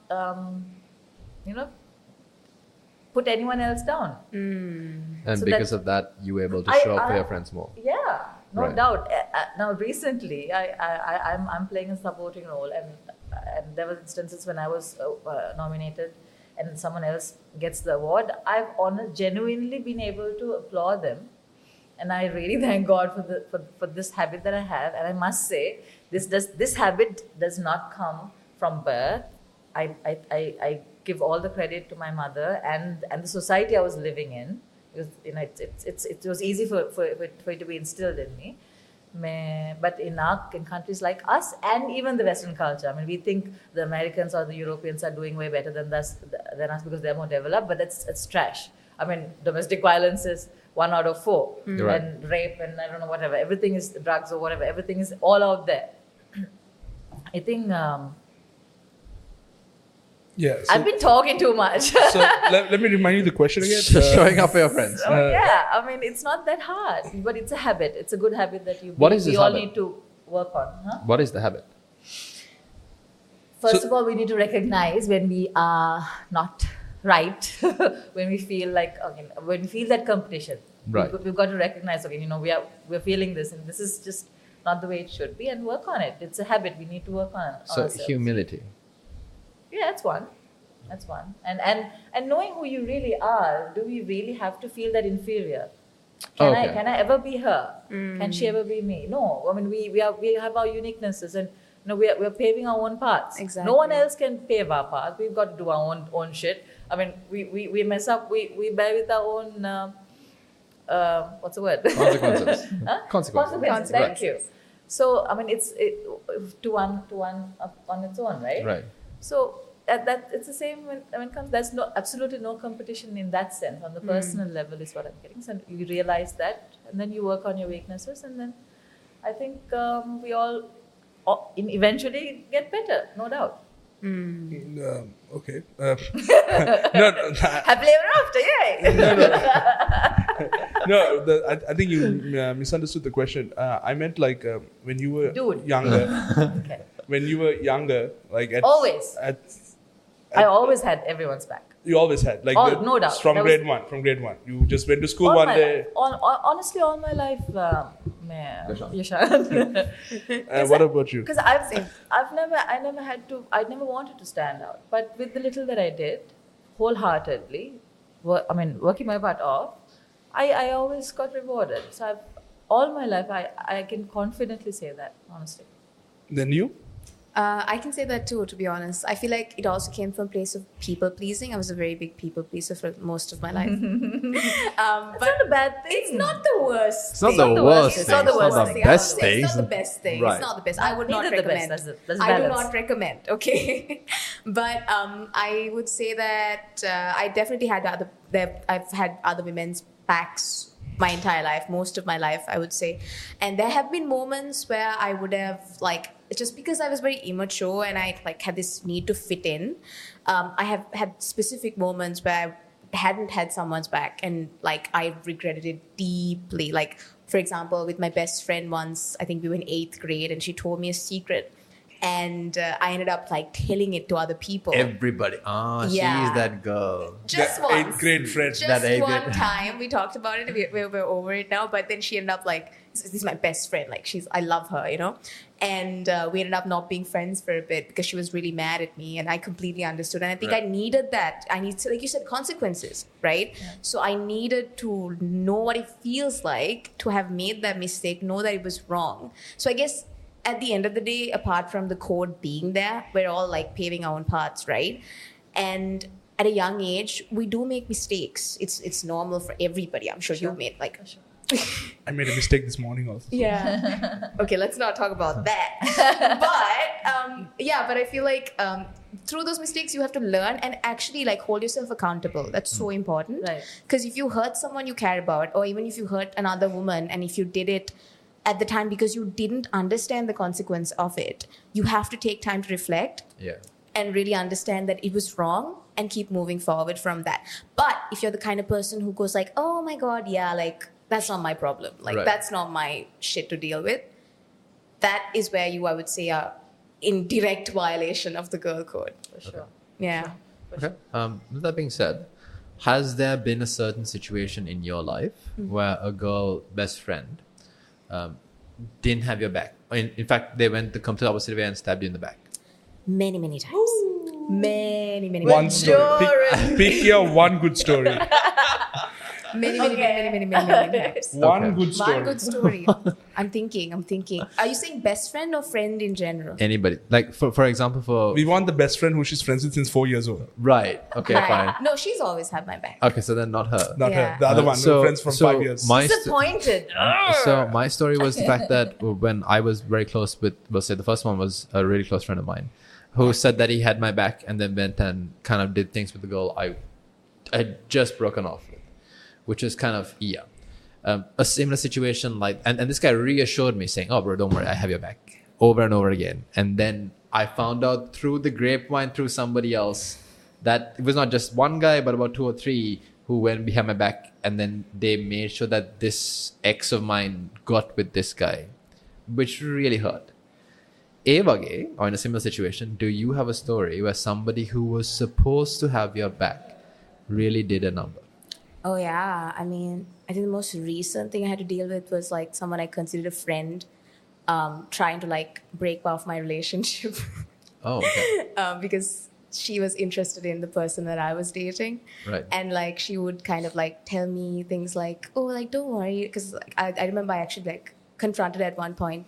put anyone else down. And So because that- of that, you were able to show up for your friends more. Yeah, no Right. doubt. Now, recently, I'm playing a supporting role, and there were instances when I was nominated, and someone else gets the award. I've genuinely been able to applaud them, and I really thank God for this habit that I have. And I must say, this habit does not come from birth. I give all the credit to my mother and the society I was living in, because it was easy for it to be instilled in me. But in countries like us and even the Western culture, we think the Americans or the Europeans are doing way better than us because they're more developed, but it's trash. Domestic violence is 1 out of 4, Right. and rape and I don't know, whatever. Everything is drugs or whatever. Everything is all out there. I think Yeah. I've been talking too much. So let me remind you the question again. Showing up for your friends. It's not that hard, but it's a habit. It's a good habit that What is we this all habit? need to work on. Huh? What is the habit? First So- of all, we need to recognize when we are not right, when we feel like, when we feel that competition. Right. We've got to recognize, we're feeling this, and this is just not the way it should be, and work on it. It's a habit. We need to work on So ourselves. humility. Yeah, that's one. And knowing who you really are, do we really have to feel that inferior? Can I ever be her? Can she ever be me? No. We have our uniquenesses, and we're paving our own paths. Exactly. No one else can pave our path. We've got to do our own shit. I mean, we mess up. We bear with our own. What's the word? Consequences. Huh? Consequences. Thank you. So I mean, it's to one on its own, right? Right. So that it's the same when it comes. There's absolutely no competition in that sense. On the personal level is what I'm getting. So you realize that, and then you work on your weaknesses, and then I think we all eventually get better, no doubt. Okay. No, Happily ever after, yay! I think you misunderstood the question. I meant like when you were Dude. younger. Okay. When you were younger, like Always. I always had everyone's back. You always had like No doubt. from That was- grade one. From grade one, you just went to school All one my day. life. Honestly, all my life, Yashan. What about you? Because I never wanted to stand out. But with the little that I did, wholeheartedly, working my butt off, I always got rewarded. So all my life, I can confidently say that, honestly. Then you? I can say that too, to be honest. I feel like it also came from a place of people pleasing. I was a very big people pleaser for most of my life. It's not a bad thing. It's not the worst. It's not thing. the worst It's thing. not the worst It's thing. not the best It's thing. not the best thing. Right. It's not the best. I would not Neither the best. recommend. There's I do balance. not recommend. Okay, but I would say that I definitely I've had other women's backs my entire life, most of my life, I would say, and there have been moments where I would have just because I was very immature and I had this need to fit in. I have had specific moments where I hadn't had someone's back and I regretted it deeply. Like, for example, with my best friend once, I think we were in 8th grade and she told me a secret and I ended up telling it to other people. Everybody. Yeah. She's that girl. Just The once. 8th grade friend. Just That eighth one grade- time we talked about it. We're over it now. But then she ended up this is my best friend. I love her, And we ended up not being friends for a bit because she was really mad at me, and I completely understood. And I think Right. I needed that. I need to, like you said, consequences, right? Yeah. So I needed to know what it feels like to have made that mistake, know that it was wrong. So I guess at the end of the day, apart from the code being there, we're all paving our own paths, right? And at a young age, we do make mistakes. It's normal for everybody. I'm sure you've made For sure. I made a mistake this morning also. yeah. Okay, let's not talk about that. But I feel through those mistakes, you have to learn and actually hold yourself accountable. That's so important. Right. Because if you hurt someone you care about, or even if you hurt another woman, and if you did it at the time because you didn't understand the consequence of it, you have to take time to reflect Yeah. and really understand that it was wrong and keep moving forward from that. But if you're the kind of person who goes oh my God, yeah, that's not my problem. Right. That's not my shit to deal with. That is where you, I would say, are in direct violation of the girl code. For sure. Yeah. Okay. With that being said, has there been a certain situation in your life where a girl best friend didn't have your back? In fact, they went the complete opposite way and stabbed you in the back. Many, many times. Many One story. Pick your one good story. many times. One good story. One good story. I'm thinking. Are you saying best friend or friend in general? Anybody? For example, We want the best friend who she's friends with since 4 years old. Right. Okay, Right. fine. No, she's always had my back. Okay, so then not her. Not Yeah. her. The other one. So- Friends from so 5 years. my st- Disappointed. So my story was the fact that when I was very close with, we'll say the first one was a really close friend of mine who said that he had my back and then went and kind of did things with the girl I had just broken off with, which is kind of, a similar situation and this guy reassured me saying, oh bro, don't worry, I have your back, over and over again. And then I found out through the grapevine, through somebody else, that it was not just one guy, but about 2 or 3 who went behind my back, and then they made sure that this ex of mine got with this guy, which really hurt. Evage, or in a similar situation, do you have a story where somebody who was supposed to have your back really did a number? Oh yeah, I mean, I think the most recent thing I had to deal with was someone I considered a friend, trying to break off my relationship Oh, okay. because she was interested in the person that I was dating, Right. and she would kind of tell me things oh don't worry, because I remember I actually confronted at one point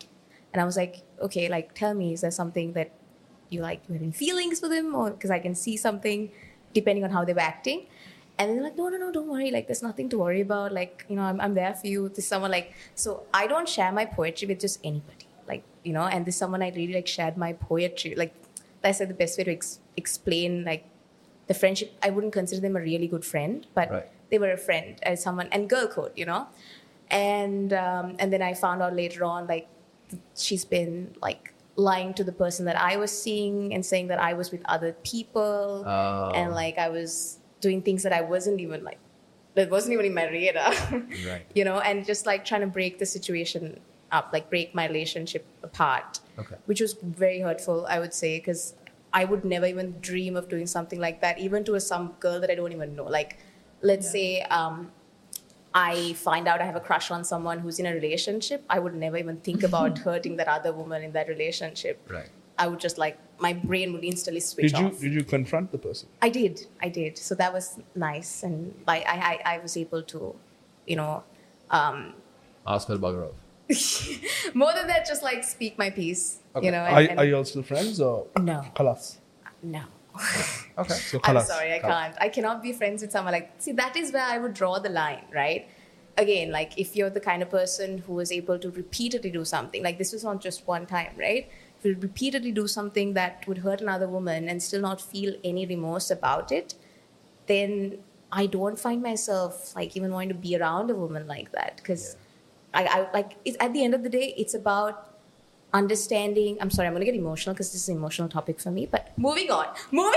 And I was like, okay, like, tell me, is there something that you like, you having feelings for them? Or because I can see something depending on how they were acting. And they're like, no, don't worry. Like, there's nothing to worry about. Like, I'm there for you. This someone like, so I don't share my poetry with just anybody. Like, and this someone I really like shared my poetry. Like, I said the best way to explain like the friendship. I wouldn't consider them a really good friend, but they were a friend as someone, and girl code, And then I found out later on, like, she's been like lying to the person that I was seeing and saying that I was with other people. And like I was doing things that wasn't even in my radar. And just like trying to break the situation up, like break my relationship apart, which was very hurtful, I would say, because I would never even dream of doing something like that, even to some girl that I don't even know. Like, let's say I find out I have a crush on someone who's in a relationship, I would never even think about hurting that other woman in that relationship. Right. I would just like, my brain would instantly switch off. Did you confront the person? I did. So that was nice. And I was able to, Ask her to bugger off. more than that, just like speak my piece, Okay. Are you all still friends or? No. Khalas. No. Okay. So I'm khalas. sorry, I can't. I cannot be friends with someone like, see, that is where I would draw the line, right? Again, like if you're the kind of person who is able to repeatedly do something, like this was not just one time, right? If you repeatedly do something that would hurt another woman and still not feel any remorse about it, then I don't find myself like even wanting to be around a woman like that. Because I like, at the end of the day, it's about understanding. I'm sorry, I'm going to get emotional because this is an emotional topic for me, but moving on.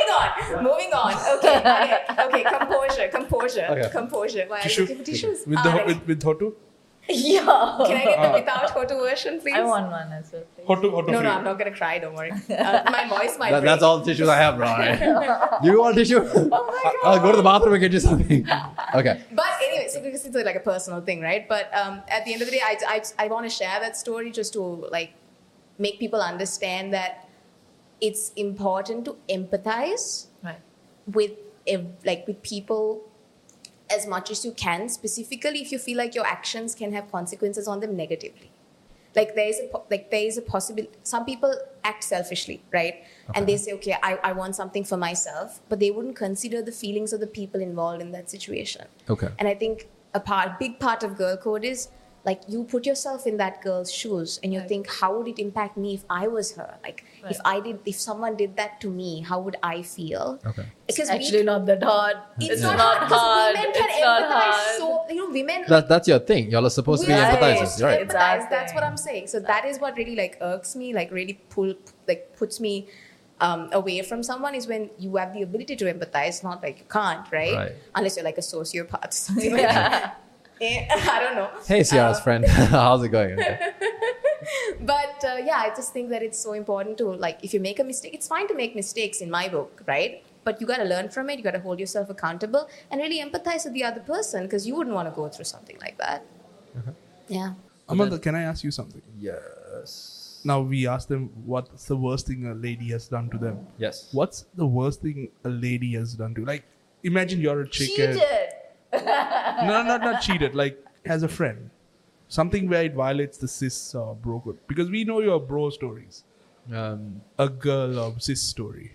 Okay, composure. Why are you looking for tissues? With Hotu? Yeah. Can I get the without Hotu version, please? I want one as well. Please. Hotu No, free. I'm not going to cry, don't worry. My voice might break. That's all the tissues I have, bro. You want tissue? Oh my God. I'll go to the bathroom and get you something. Okay. But anyway, so because it's like a personal thing, right? But at the end of the day, I want to share that story just to like make people understand that it's important to empathize with people as much as you can, specifically if you feel like your actions can have consequences on them negatively. Like there is a possibility. Some people act selfishly, right? And they say, okay, I want something for myself, but they wouldn't consider the feelings of the people involved in that situation. Okay. And I think big part of girl code is like you put yourself in that girl's shoes and you think, how would it impact me if I was her? Like if someone did that to me, how would I feel? Okay. Because Actually, not that hard. it's not hard. Women can It's not empathize hard. so women. That's your thing. Y'all are supposed to be Right. empathizers, right? It's our That's what thing. I'm saying. So that is what really like irks me, like really puts me away from someone, is when you have the ability to empathize, not like you can't, right? Unless you're like a sociopath. So I don't know. Hey, Ciara's friend. How's it going? Okay. But I just think that it's so important to, like, if you make a mistake, it's fine to make mistakes in my book, right? But you got to learn from it. You got to hold yourself accountable and really empathize with the other person, because you wouldn't want to go through something like that. Yeah. Amanda, can I ask you something? Yes. Now we asked them what's the worst thing a lady has done to them. Yes. What's the worst thing a lady has done to you? Like, imagine you're a chick. Cheated. No, not cheated. Like, as a friend. Something where it violates the cis bro code. Because we know your bro stories. A girl or cis story.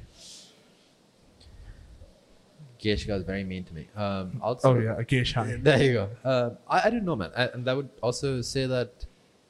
Geshika is very mean to me. Oh yeah, Akesh. Hi. There you go. I don't know, man. And I would also say that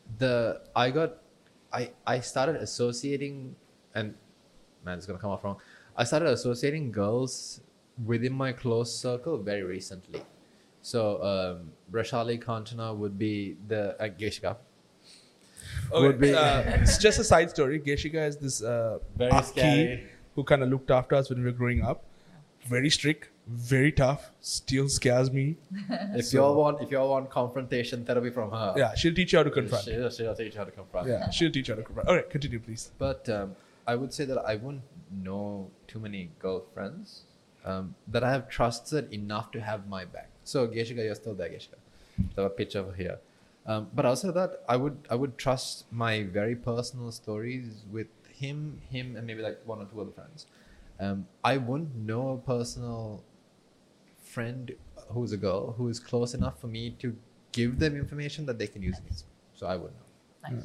I started associating, and man, it's gonna come off wrong. I started associating girls within my close circle very recently. So Rashali Kantana would be the Geshika. Would be it's just a side story. Geshika is this Very Aki scary. who kind of looked after us when we were growing up. Very strict, very tough, still scares me. If y'all want confrontation therapy from her, Yeah, she'll teach you how to confront. she'll teach you how to confront. Yeah, she'll teach you how to confront. All right, continue, please. But I would say that I wouldn't know too many girlfriends that I have trusted enough to have my back. So Geshika, you're still there, Geshika. So a picture over here. But also that I would trust my very personal stories with him, and maybe like one or two other friends. I wouldn't know a personal friend who's a girl who is close enough for me to give them information that they can use against me. So I wouldn't know. Nice.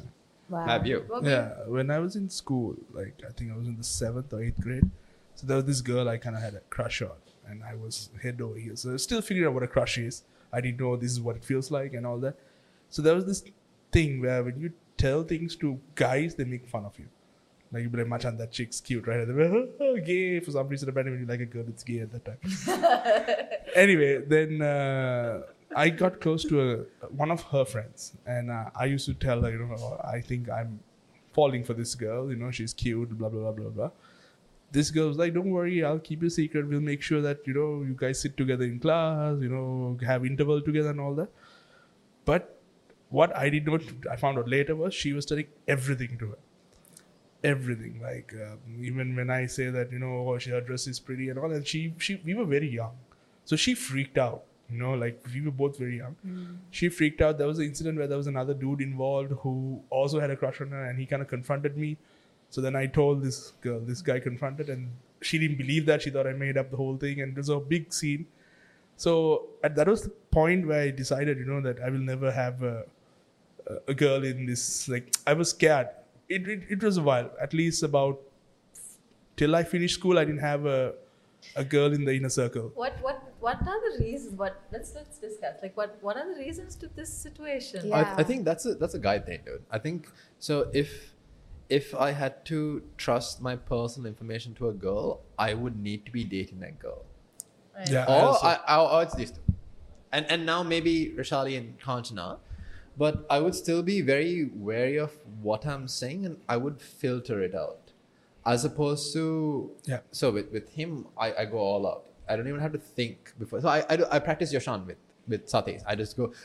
Wow. Have you? Yeah, when I was in school, like I think I was in the 7th or 8th grade, so there was this girl I kind of had a crush on, and I was head over heels. So I was still figuring out what a crush is. I didn't know this is what it feels like and all that. So there was this thing where when you tell things to guys, they make fun of you. Like you'd be like, Machan, that chick's cute, right? And they're like, oh, gay. For some reason, apparently when you like a girl, it's gay at that time. Anyway, then I got close to one of her friends, and I used to tell her, I think I'm falling for this girl. She's cute, blah, blah, blah, blah, blah. This girl was like, don't worry, I'll keep your secret. We'll make sure that, you guys sit together in class, have interval together and all that. But what I did not, I found out later was she was telling everything to her. Everything. Like, even when I say that, her dress is pretty and all that, we were very young. So she freaked out, like we were both very young. She freaked out. There was an incident where there was another dude involved who also had a crush on her, and he kind of confronted me. So then I told this girl, this guy confronted, and she didn't believe that. She thought I made up the whole thing, and it was a big scene. So that was the point where I decided, that I will never have a girl in this. Like, I was scared. It was a while, at least about till I finished school. I didn't have a girl in the inner circle. What are the reasons? Let's discuss. Like what are the reasons to this situation? Yeah. I think that's a guy thing, dude. I think so. If I had to trust my personal information to a girl, I would need to be dating that girl. Right. Yeah. Or it's these two. And now maybe Rashali and Kanchana. But I would still be very wary of what I'm saying, and I would filter it out. As opposed to... Yeah. So with him, I go all out. I don't even have to think before. So I practice Yoshan with Sati. I just go...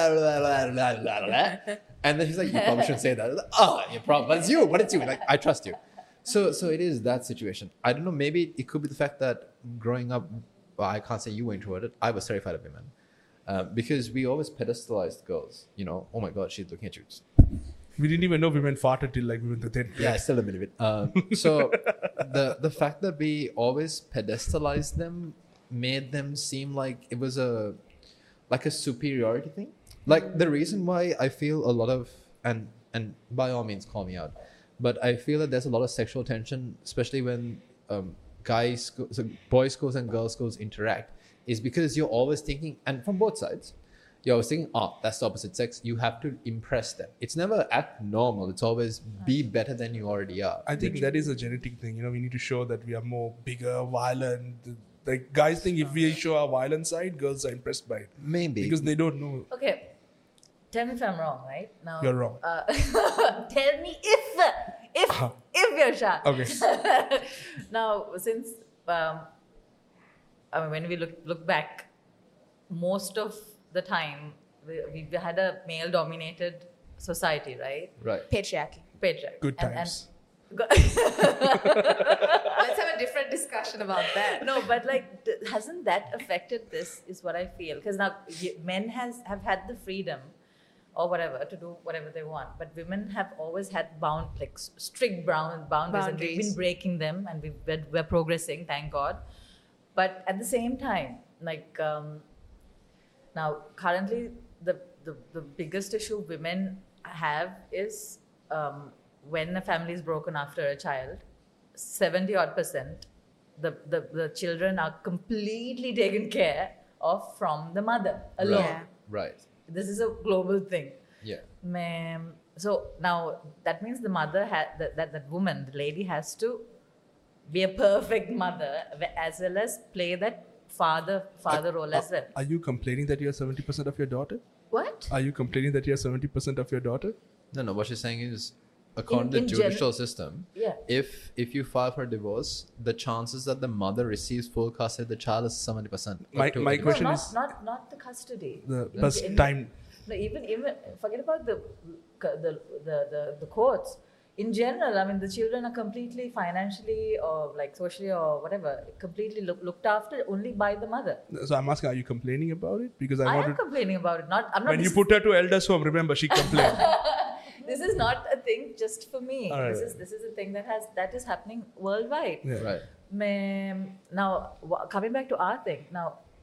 And then he's like, you probably shouldn't say that. I was like, you probably... But it's you. But it's you. Like, I trust you. So it is that situation. I don't know. Maybe it could be the fact that growing up... Well, I can't say you were introverted. I was terrified of women. Because we always pedestalized girls. Oh my God, she's looking at you. We didn't even know women farted till like we went to 10th grade. Yeah, I still don't believe it. So the fact that we always pedestalized them made them seem like it was a superiority thing. Like the reason why I feel a lot of and by all means call me out, but I feel that there's a lot of sexual tension, especially when boys' schools and girls' schools interact, is because you're always thinking, and from both sides, you're always thinking, that's the opposite sex. You have to impress them. It's never act normal. It's always be better than you already are. I think that is a genetic thing. We need to show that we are more bigger, violent. Like guys think if we show our violent side, girls are impressed by it. Maybe. Because they don't know. Okay. Tell me if I'm wrong, right? Now You're wrong. Tell me if you're shy. Okay. Now, since when we look back, most of the time we had a male-dominated society, right? Right. Patriarchy. Patriarchy. Good times. Let's have a different discussion about that. No, but like, hasn't that affected this? Is what I feel, because now men have had the freedom or whatever to do whatever they want, but women have always had strict boundaries, and we've been breaking them, and we're progressing, thank God. But at the same time, like now currently the biggest issue women have is when a family is broken after a child, 70% the children are completely taken care of from the mother alone. Yeah. Right. This is a global thing. Yeah. So now that means the mother that woman, the lady, has to be a perfect mother as well as play that father role as well. Are you complaining that you're 70% of your daughter? What? Are you complaining that you're 70% of your daughter? No. What she's saying is, according to In the judicial system, Yeah. if you file for divorce, the chances that the mother receives full custody of the child is 70%. My Up to my 80%. question no, is not the custody. the plus In- time. No, even forget about the courts. In general, I mean, the children are completely financially or like socially or whatever, completely looked after only by the mother. So I'm asking, are you complaining about it? Because I I am wanted. complaining about it. I'm not. When you put her to elders home, remember she complained. This is not a thing just for me. All right. This is a thing that is happening worldwide. Yeah. Right. Now, coming back to our thing. Now,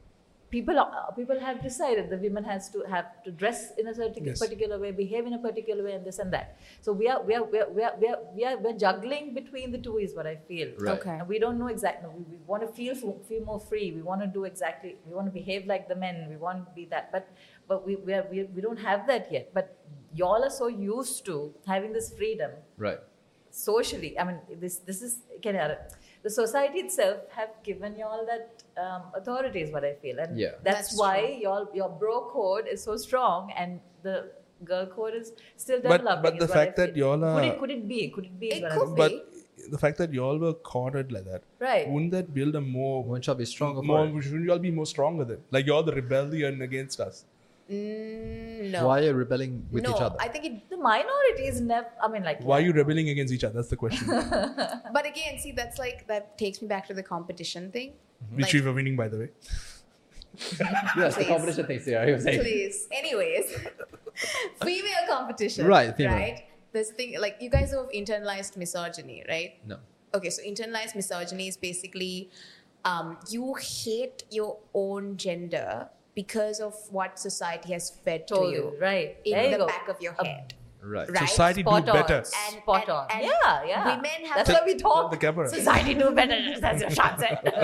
people have decided the women has to have to dress in a certain Yes. particular way, behave in a particular way, and this and that. So we're juggling between the two is what I feel. Right. Okay. And we don't know exactly. We want to feel more free. We want to do exactly. We want to behave like the men. We want to be that. But we don't have that yet. But y'all are so used to having this freedom Right. socially. I mean, this is the society itself have given y'all that authority is what I feel, and Yeah. that's That's why your bro code is so strong, and the girl code is still But developing. the is what I fact that feel. y'all are- could it be is It what could I'm be. saying. But the fact that y'all were cornered like that, Right. wouldn't that build a more One shall be stronger for more? it. Shouldn't y'all be more stronger then? Like you're the rebellion against us. No. Why are you rebelling with no, each other? I think it. The minorities never. I mean, like Why are you rebelling against each other? That's the question. But again, see, that takes me back to the competition thing. Which Like- we were winning, by the way. Yes, the Please. competition things here. He was saying. Please. Anyways, female competition. Right, female. Right. This thing, like you guys have internalized misogyny, right? No. Okay, so internalized misogyny is basically you hate your own gender because of what society has fed to told you you, right? in There you the go. back of your head. Right. Right. Society do Spot on. better. And- Spot on. and Yeah. women have That's to- why we talk. The camera. Society do better. That's your shot.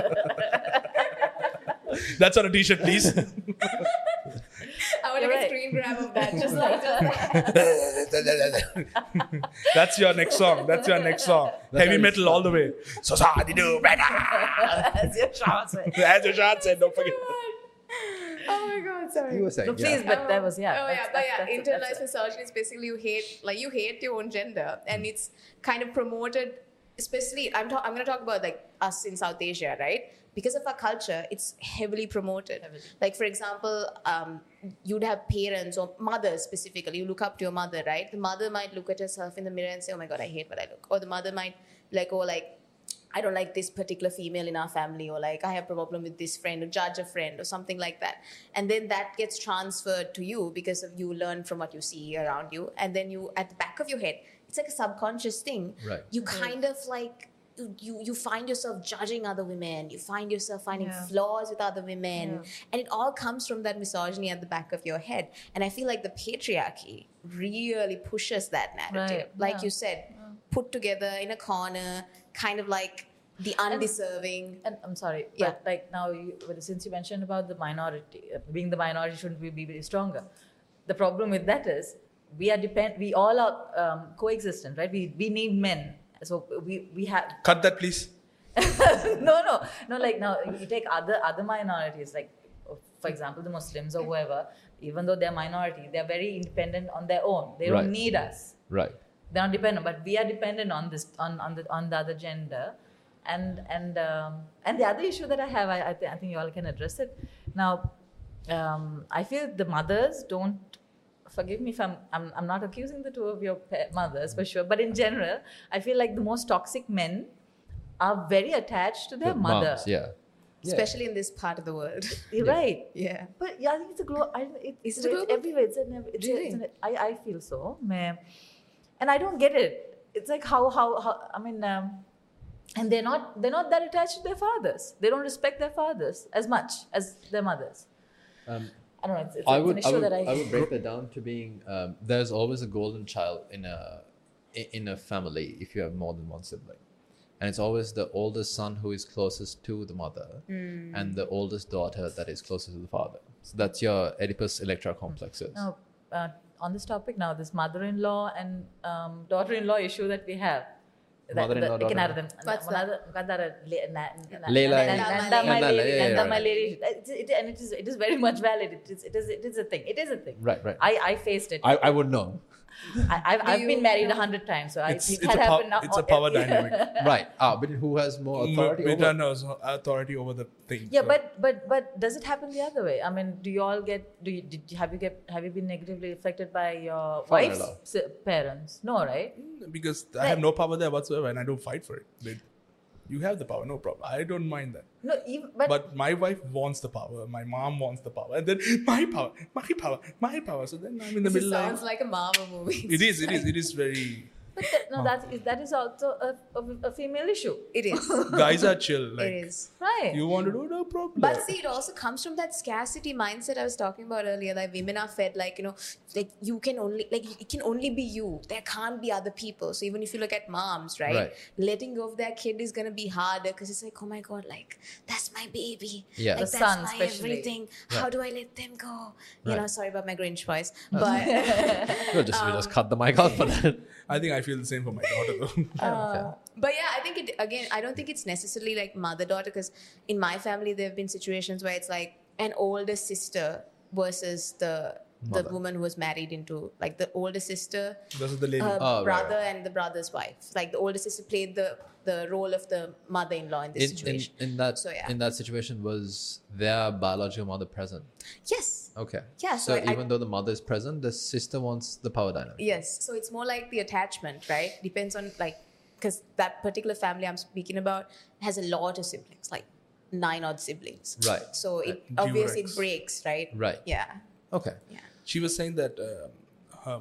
That's on a t-shirt, please. I want You're to right. a screen grab of that, just like That's your next song. That's your next song. Heavy how you metal all the way. Society do better. That's your shot. As your shot said, don't forget. Oh my god, sorry. You were saying. No, please, Yeah. but that was Oh yeah, that's- but yeah, that's- internalized misogyny is basically you hate your own gender, and it's kind of promoted. Especially, I'm going to talk about like us in South Asia, right? Because of our culture, it's heavily promoted. Heavily. Like for example, you'd have parents or mothers specifically. You look up to your mother, right? The mother might look at herself in the mirror and say, "Oh my god, I hate what I look," or the mother might be like, "Oh, like I don't like this particular female in our family," or like I have a problem with this friend, or judge a friend, or something like that. And then that gets transferred to you because of you learn from what you see around you, and then you at the back of your head, it's like a subconscious thing. Right. You kind of like you find yourself judging other women. You find yourself finding Yeah. flaws with other women, Yeah. and it all comes from that misogyny at the back of your head. And I feel like the patriarchy really pushes that narrative, Right, like yeah. you said, put together in a corner, kind of like the undeserving. And I'm sorry, Yeah. but like now, since you mentioned about the minority, being the minority, shouldn't we be stronger? The problem with that is we all are coexistent, right? We need men, so we have Cut that, please. no. Like now, you take other minorities, like for example, the Muslims or whoever. Even though they're minority, they're very independent on their own. They Right. don't need us. Right. They're not dependent, but we are dependent on this on the other gender, and the other issue that I have, I think you all can address it now. I feel the mothers don't. Forgive me if I'm not accusing the two of your mothers for sure, but in general, I feel like the most toxic men are very attached to their The mother. moms, yeah. Especially in this part of the world. You're right. Yeah. But yeah, I think it's a Is it's it a global everywhere. Really? I feel so. And I don't get it. It's like how I mean, and they're not that attached to their fathers. They don't respect their fathers as much as their mothers. I don't know. It's an issue that I would break that down to being there's always a golden child in a family if you have more than one sibling, and it's always the oldest son who is closest to the mother and the oldest daughter that is closest to the father. So that's your Oedipus Electra complexes. Now, on this topic now, this mother-in-law and daughter-in-law issue that we have. Mother-in-law, daughter-in-law. What's that? Leila and Nanda, my Nanda, lady, yeah, yeah, Nanda, right. my lady. It is very much valid. It is a thing. It is a thing. Right, right. I faced it. I would know. I've you been married know? 100 times, so It's it a had happened now. it's a power dynamic. Right. But who has more authority Meta over? knows authority over the thing. Yeah, so- but does it happen the other way? I mean, do you all get? Have you been negatively affected by your wife's Father-in-law. parents? No, right? because I have no power there whatsoever, and I don't fight for it. You have the power, no problem. I don't mind that. No, even But my wife wants the power. My mom wants the power, and then my power. So then I'm in the This middle. sounds like a Marvel movie. It is very. But that is also a female issue, It is. Guys are chill. Like, It is. right? you want to do, no problem. But see, it also comes from that scarcity mindset I was talking about earlier. Like women are fed, like, you know, like you can only, like it can only be you. There can't be other people. So even if you look at moms, right? Letting go of their kid is gonna be harder because it's like, oh my god, like that's my baby. Yeah. Like The that's son my especially. everything. How do I let them go? You Right. know, sorry about my Grinch voice, but we just cut the mic out for that. I think I feel the same for my daughter though. But yeah, I think I don't think it's necessarily like mother-daughter, because in my family there have been situations where it's like an older sister versus the Mother. woman who was married into, like the older sister, This is the lady. her Oh, right, brother right. and the brother's wife. Like the older sister played the role of the mother-in-law in this situation. In that So, yeah. in that situation, was their biological mother present? Yes. Okay. Yeah, So so I- even though the mother is present, the sister wants the power dynamic. Yes. So it's more like the attachment, right? Depends on like, because that particular family I'm speaking about has a lot of siblings, like 9 odd siblings. Right. So it Durex. obviously it breaks, right? Right. Yeah. Okay. Yeah. She was saying that her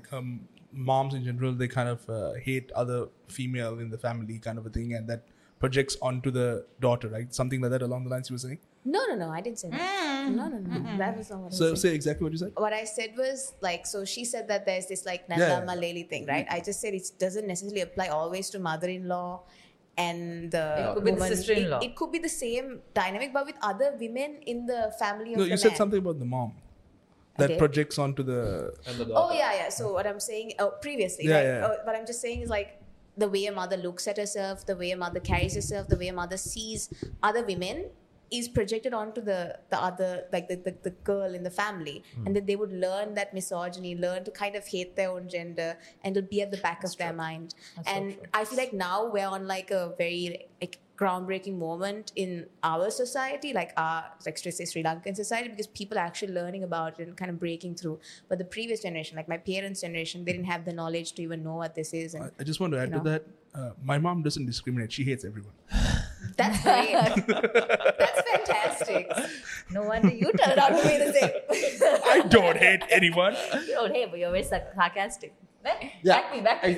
moms in general, they kind of hate other female in the family kind of a thing, and that projects onto the daughter, right? Something like that along the lines you were saying. No, I didn't say that. No. That was not what I So said. say exactly what you said. What I said was like, so she said that there's this like Yeah, Nanda yeah. Maleli thing, right? I just said it doesn't necessarily apply always to mother-in-law and the It could be the woman. sister-in-law. It could be the same dynamic, but with other women in the family of No, the you said man. something about the mom that did? projects onto the. And the Oh yeah. So what I'm saying, previously, Yeah, right? yeah. What I'm just saying is like the way a mother looks at herself, the way a mother carries herself, the way a mother sees other women is projected onto the other, like the girl in the family, and that they would learn that misogyny, learn to kind of hate their own gender, and it'll be at the back of their mind. That's so And true. I feel like now we're on like a very like groundbreaking moment in our society, like to say Sri Lankan society, because people are actually learning about it and kind of breaking through. But the previous generation, like my parents' generation, they didn't have the knowledge to even know what this is. And I just want to add You to that. My mom doesn't discriminate. She hates everyone. that's great. That's fantastic. No wonder you turned out to be the same. I don't hate anyone. You don't hate, but you're very sarcastic. Yeah. Back me, back me.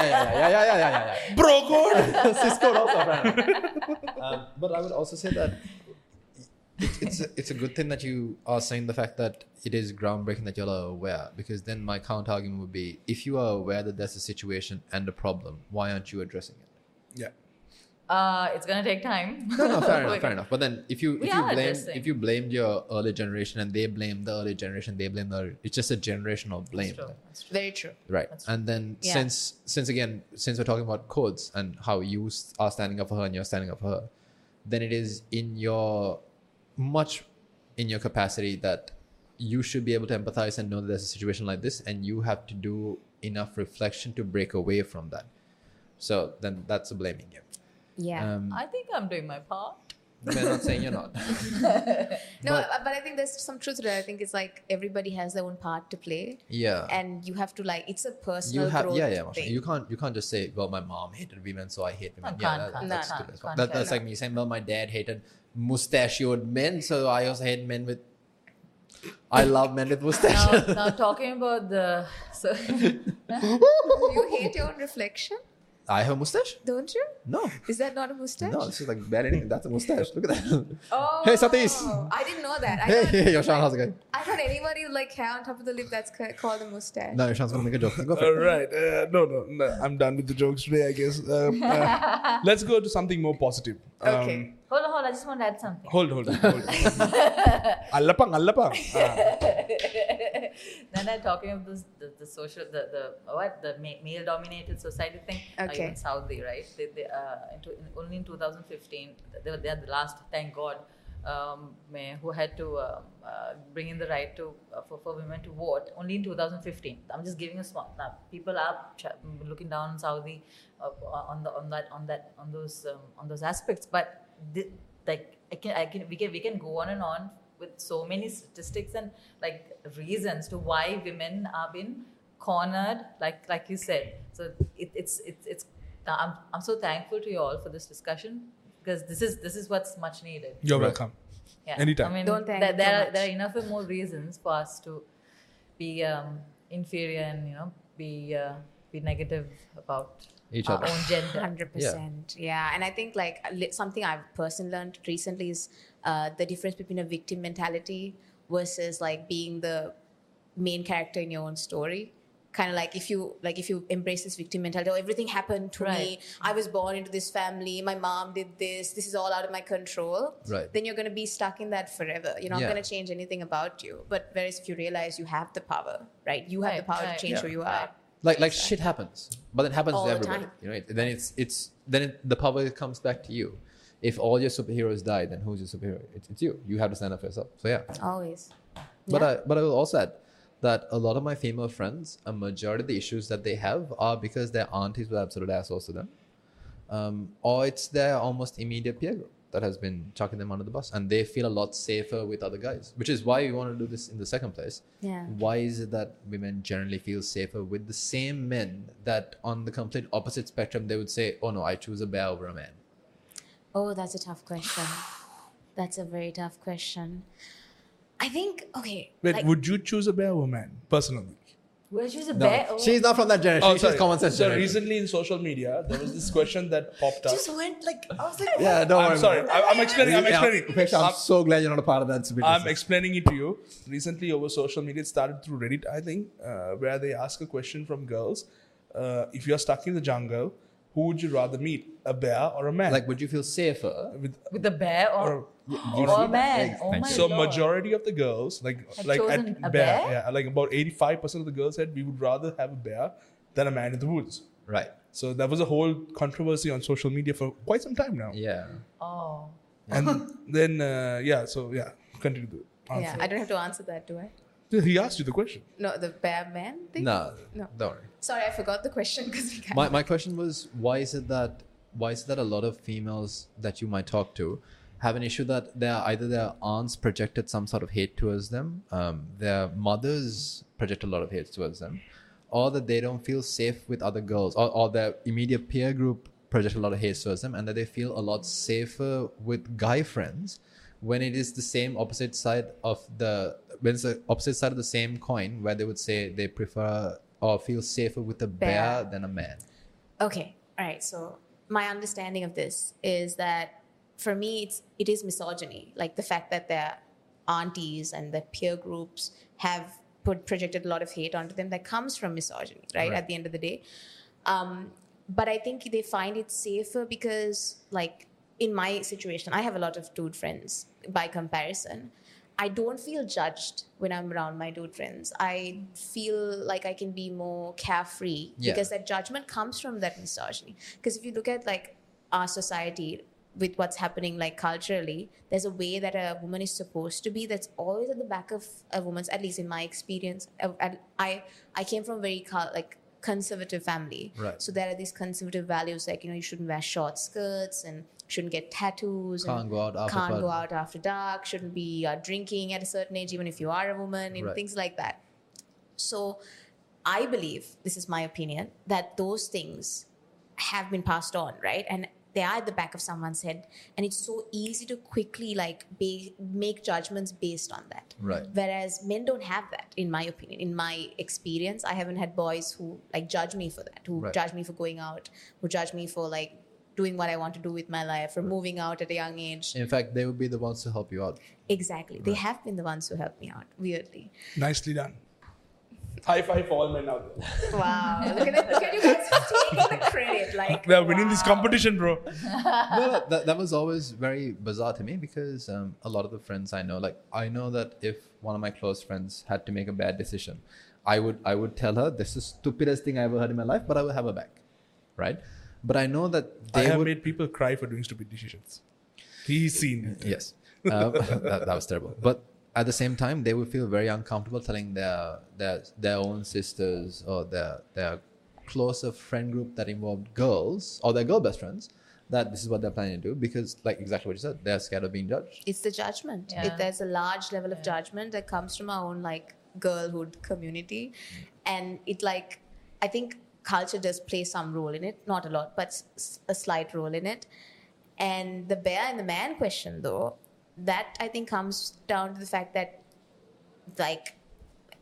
Yeah. Bro code. Cisco also, but I would also say that it's a good thing that you are saying the fact that it is groundbreaking that you're aware, because then my counter argument would be, if you are aware that there's a situation and a problem, why aren't you addressing it? Yeah. It's gonna take time. No, fair enough. But then if you addressing. if you blamed your early generation and they blame the early generation, they blame it's just a generational blame. That's true. Very true. Right. That's And then Yeah. since we're talking about codes and how you are standing up for her and you're standing up for her, then it is much in your capacity that you should be able to empathize and know that there's a situation like this, and you have to do enough reflection to break away from that. So then that's a blaming game. Yeah. I think I'm doing my part. We're not saying you're not. No, but I think there's some truth to that. I think it's like everybody has their own part to play, Yeah. and you have to like, it's a personal You have, growth Masha. thing. You can't just say, well, my mom hated women, so I hate women. Can't. That's No, stupid as well. can't. That's like me saying, well, my dad hated mustachioed men, so I also hate men with. I love men with mustaches. Now talking about the You hate your own reflection, I have a mustache? don't you? No. Is that not a mustache? No, this is like bad anything. That's a mustache. Look at that. Oh, Hey, Satish. I didn't know that. Hey, Yoshan, how's it going? I thought anybody with like hair on top of the lip, that's called a mustache. No, Yoshan's gonna make a joke. Go for All it. right. No. I'm done with the jokes today, I guess. Let's go to something more positive. Okay. hold on. I just want to add something. Hold on. Allapang. Then I'm talking of this the social the male dominated society thing. Okay. In Saudi, right? They only in 2015 they are the last, thank God, who had to bring in the right to for women to vote. Only in 2015. I'm just giving a small. Now, people are looking down on Saudi on those aspects, but we can go on and on with so many statistics and like reasons to why women are being cornered, like you said. So it's I'm so thankful to you all for this discussion, because this is what's much needed. You're Right. welcome. Yeah. Anytime. I mean, Don't thank there too are much. enough and more reasons for us to be inferior and be be negative about Each our other. own gender. 100%. Yeah. And I think like something I've personally learned recently is the difference between a victim mentality versus like being the main character in your own story. Kind of like if you embrace this victim mentality, oh, everything happened to me. Right. I was born into this family. My mom did this. This is all out of my control. Right. Then you're going to be stuck in that forever. You're not Yeah. going to change anything about you. But whereas if you realize you have the power, right? You have the Right, power right. to change Yeah. who you are. Like shit happens, but it happens All to the everybody. time. You know, then the power comes back to you. If all your superheroes die, then who's your superhero? It's you. You have to stand up for yourself. So yeah. Always. But Yeah. I will also add that a lot of my female friends, a majority of the issues that they have are because their aunties were absolute assholes to them, or it's their almost immediate peer group that has been chucking them under the bus, and they feel a lot safer with other guys, which is why we want to do this in the second place. Yeah. Why is it that women generally feel safer with the same men that on the complete opposite spectrum they would say, oh no, I choose a bear over a man? Oh, that's a tough question. That's a very tough question. I think, okay. Wait, like- would you choose a bear or a man personally? Well, she's a No, bear. Oh, she's not from that generation. She's common sense So generation. recently in social media, there was this question that popped up. just went like, I was like, Yeah, don't worry. I'm sorry. I'm explaining. I'm explaining. Upeksha, I'm so glad you're not a part of that. I'm explaining it to you. Recently, over social media, it started through Reddit, I think, where they ask a question from girls. If you're stuck in the jungle, who would you rather meet, a bear or a man? Like, would you feel safer? with a bear or or a man. Oh my so Lord. majority of the girls, like chosen at a bear? yeah, like about 85% of the girls said we would rather have a bear than a man in the woods. Right. So that was a whole controversy on social media for quite some time now. Yeah. Oh. And then continue the answer. Yeah, I don't have to answer that, do I? He asked you the question. No, the bear man thing? No, No. don't worry. Sorry, I forgot the question because we can't. My question was, why is it that a lot of females that you might talk to have an issue that either their aunts projected some sort of hate towards them, their mothers project a lot of hate towards them, or that they don't feel safe with other girls, or their immediate peer group project a lot of hate towards them, and that they feel a lot safer with guy friends when it is the same opposite side of the same coin, where they would say they prefer or feel safer with a bear than a man. Okay, all right. So my understanding of this is that for me, it is misogyny. Like the fact that their aunties and their peer groups have projected a lot of hate onto them that comes from misogyny, right? At the end of the day. But I think they find it safer because, like, in my situation, I have a lot of dude friends by comparison. I don't feel judged when I'm around my dude friends. I feel like I can be more carefree because that judgment comes from that misogyny. Because if you look at like our society with what's happening like culturally, there's a way that a woman is supposed to be that's always at the back of a woman's, at least in my experience. I came from very conservative family. Right. So there are these conservative values like, you shouldn't wear short skirts and shouldn't get tattoos. Can't go out after dark, shouldn't be drinking at a certain age, even if you are a woman, things like that. So I believe, this is my opinion, that those things have been passed on, right? And they are at the back of someone's head. And it's so easy to quickly make judgments based on that. Right. Whereas men don't have that, in my opinion. In my experience, I haven't had boys who judge me for that, who judge me for going out, who judge me for doing what I want to do with my life, for moving out at a young age. In fact, they would be the ones to help you out. Exactly. They have been the ones who helped me out, weirdly. Nicely done. High five for all men out there. Wow. Look at you guys taking the credit. We're winning this competition, bro. No, that was always very bizarre to me because a lot of the friends I know, I know that if one of my close friends had to make a bad decision, I would tell her, this is the stupidest thing I ever heard in my life, but I will have her back, right? But I know that I have made people cry for doing stupid decisions. He's seen. Yes, that was terrible. But at the same time, they would feel very uncomfortable telling their own sisters or their closer friend group that involved girls or their girl best friends that this is what they're planning to do because, exactly what you said, they're scared of being judged. It's the judgment. Yeah. There's a large level of judgment that comes from our own girlhood community, and I think culture does play some role in it, not a lot, but a slight role in it. And the bear and the man question, though, that I think comes down to the fact that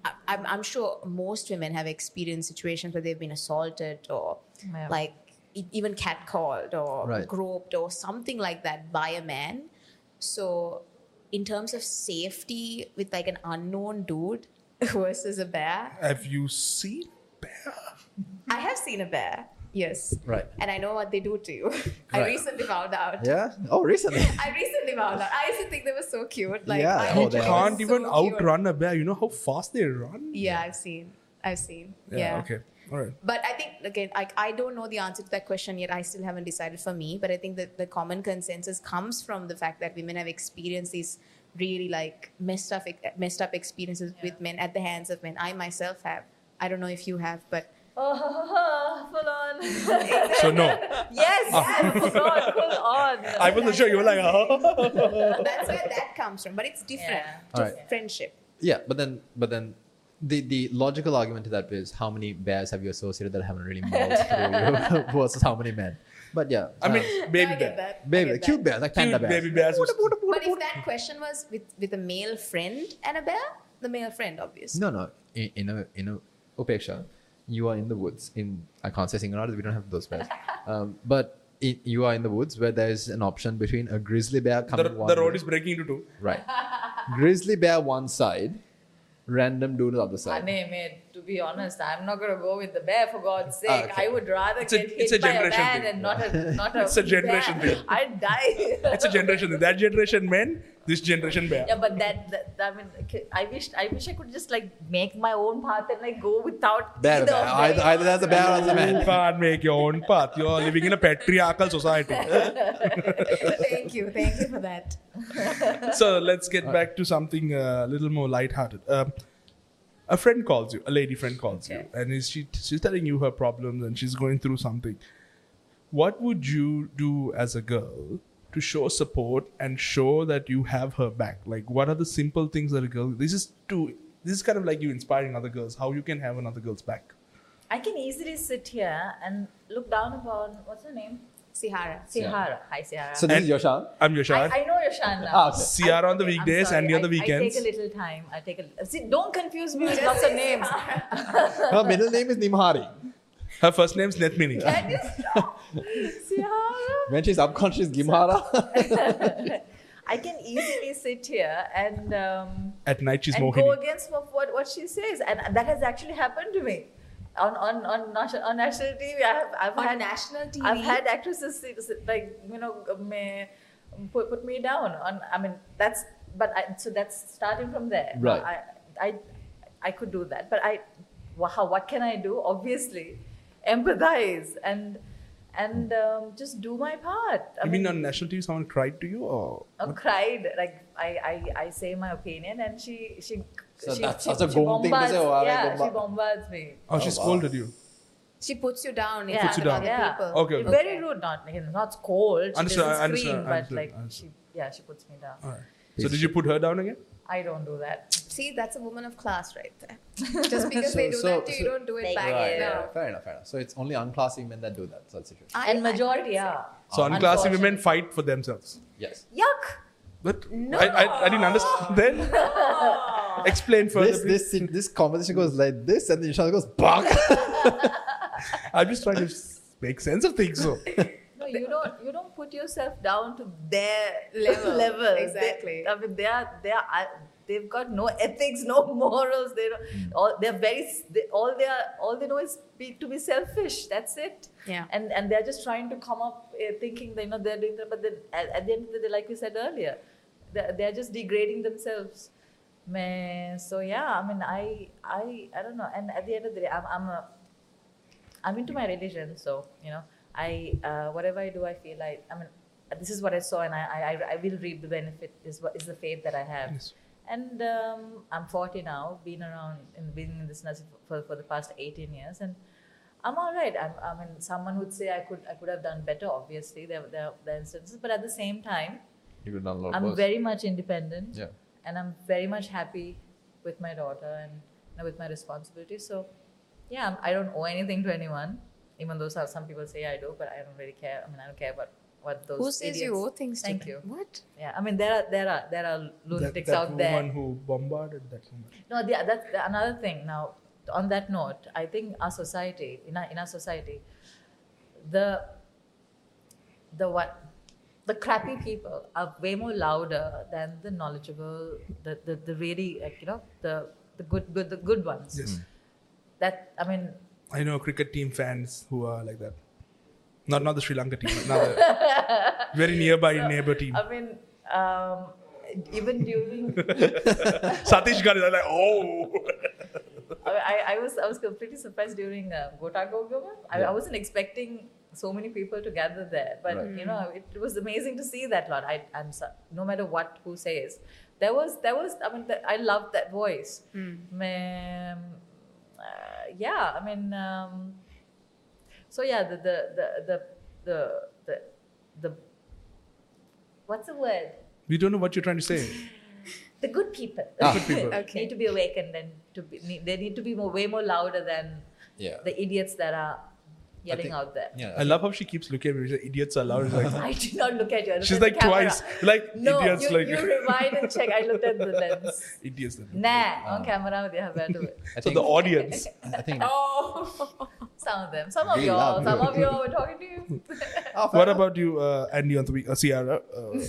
I'm sure most women have experienced situations where they've been assaulted or Yeah. like even catcalled or Right. groped or something like that by a man. So in terms of safety with like an unknown dude versus a bear, Have you seen bear? I have seen a bear. Yes. Right. And I know what they do to you. I Right. recently found out. Yeah. Oh, recently. I recently found out. I used to think they were so cute. Like, Yeah. I Oh, You they thought are. can't they even were so cute. outrun a bear. You know how fast they run? Yeah, I've seen. Yeah. Okay. All right. But I think, again, I don't know the answer to that question yet. I still haven't decided for me. But I think that the common consensus comes from the fact that women have experienced these really like messed up experiences with men at the hands of men. I myself have. I don't know if you have, but Oh, full on. So no. Yes, full on. I wasn't sure. You were like, oh. that's where that comes from. But it's different Yeah. to Alright. friendship. Yeah, but then the logical argument to that is how many bears have you associated that haven't really mauled through you versus how many men? But yeah, I mean, baby I get bear. that. I baby, get cute that. bears like panda Cute bears. baby bears. But if that question was with a male friend and a bear, the male friend, obviously. No. In a Upeksha, you are in the woods. I can't say Singanadu, we don't have those bears. But you are in the woods where there is an option between a grizzly bear coming one The road way. is breaking into two. Right. Grizzly bear one side, random dude the other side. Mate, to be honest, I'm not going to go with the bear for God's sake. Okay. I would rather It's a- get it's a hit by a generation man thing. and not a It's a generation bear. thing. I'd die. It's a generation thing. That generation men, this generation bear. Yeah, but that I mean, I wish I could just like make my own path and like go without Bear, either bear. of them. Either there's a bear or there's a You man. can't make your own path. You're living in a patriarchal society. Thank you for that. So let's get back to something a little more lighthearted. A friend calls you, a lady friend calls you, and she's telling you her problems and she's going through something. What would you do as a girl to show support and show that you have her back? Like, what are the simple things that a girl? This is kind of like you inspiring other girls. How you can have another girl's back. I can easily sit here and look down upon what's her name? Sihara. Sihara. Hi, Sihara. So this And- is Yoshan. I'm Yoshan. I know Yoshan now. Ah, okay. Sierra on the I'm weekdays sorry. and the other I weekends. take a little time. See, don't confuse me with lots of names. Her middle name is Nimhari. Her first name's Netmini. Can you stop? Sihara. When she's subconscious, Gimhara. I can easily sit here and At night she's and go Mohini. against what she says, and that has actually happened to me on national TV. I've On had national TV? I've had actresses like put me down on. I mean so that's starting from there. Right. I could do that, but what can I do? Obviously, empathize and just do my part. I You mean on national TV someone cried to you or? cried, like I say my opinion and she So that's such a gong thing to say, oh, yeah, like, she bombards me. Oh, she scolded you. She puts you down. Yeah, puts you down. Other people. Okay, okay. Very rude, not scold. She Understood, doesn't understood, scream, but understood, like understood. she puts me down. Alright. So did you put her down again? I don't do that. See, that's a woman of class right there. Just because they do that to you, you don't do it Thank back. you. Right. No. Fair enough. So it's only unclassy men that do that. So that's the situation. And majority, yeah. So unclassy women Unfortunately. fight for themselves. Yes. Yuck. But I didn't understand. Then explain further. please. This conversation goes like this, and then Yoshan goes bang. I'm just trying to make sense of things. So No, you don't put yourself down to their Level. They- Exactly. I mean, they've got no ethics, no morals. They don't. All they know is to be selfish. That's it. Yeah. And they're just trying to come up thinking that they're doing that, but then at the end of the day, like we said earlier, they're just degrading themselves. So yeah, I mean, I don't know. And at the end of the day, I'm into my religion, so whatever I do, I feel like this is what I saw, and I will reap the benefit. Is the faith that I have. Yes. And I'm 40 now, been in this nursing for the past 18 years, and I'm all right. I mean, someone would say I could have done better. Obviously, there are instances, but at the same time, You could have done a lot I'm worse. very much independent, Yeah. and I'm very much happy with my daughter and with my responsibilities. So, yeah, I don't owe anything to anyone, even though some people say I do, but I don't really care. I mean, I don't care about what those Who says you idiots- owe things to Thank them? you. What? Yeah, I mean there are lunatics that out there. woman who bombarded that woman. No, that's another thing. Now, on that note, I think our society, in our society, the crappy people are way more louder than the knowledgeable, the really, like, you know, the good ones. Yes. That, I mean, I know cricket team fans who are like that. Not the Sri Lanka team, but another very nearby neighbor team. I mean, even during, Satish Ghani, they're like, oh. I was completely surprised during Gotagogama. I wasn't expecting so many people to gather there, but Right. you know, it was amazing to see that lot. No matter who says, there was. I mean, I loved that voice. Yeah, I mean, so yeah, the what's the word? We don't know what you're trying to say. The good people. Good people. Okay. Need to be awakened and they need to be way more louder than Yeah. the idiots that are yelling think- out there. Yeah. I love how she keeps looking at me. She's like, idiots are loud. It's like, I did not look at you. I looked she's at the like camera. twice. Like, No, idiots. you, Like, you rewind and check. I looked at the lens. idiots. Nah, on camera with your better. I So think, the audience. I think. Oh. Some of them. Some of We y'all. love Some you. of you were talking to you. What about you, Andy, on the week? Ciara,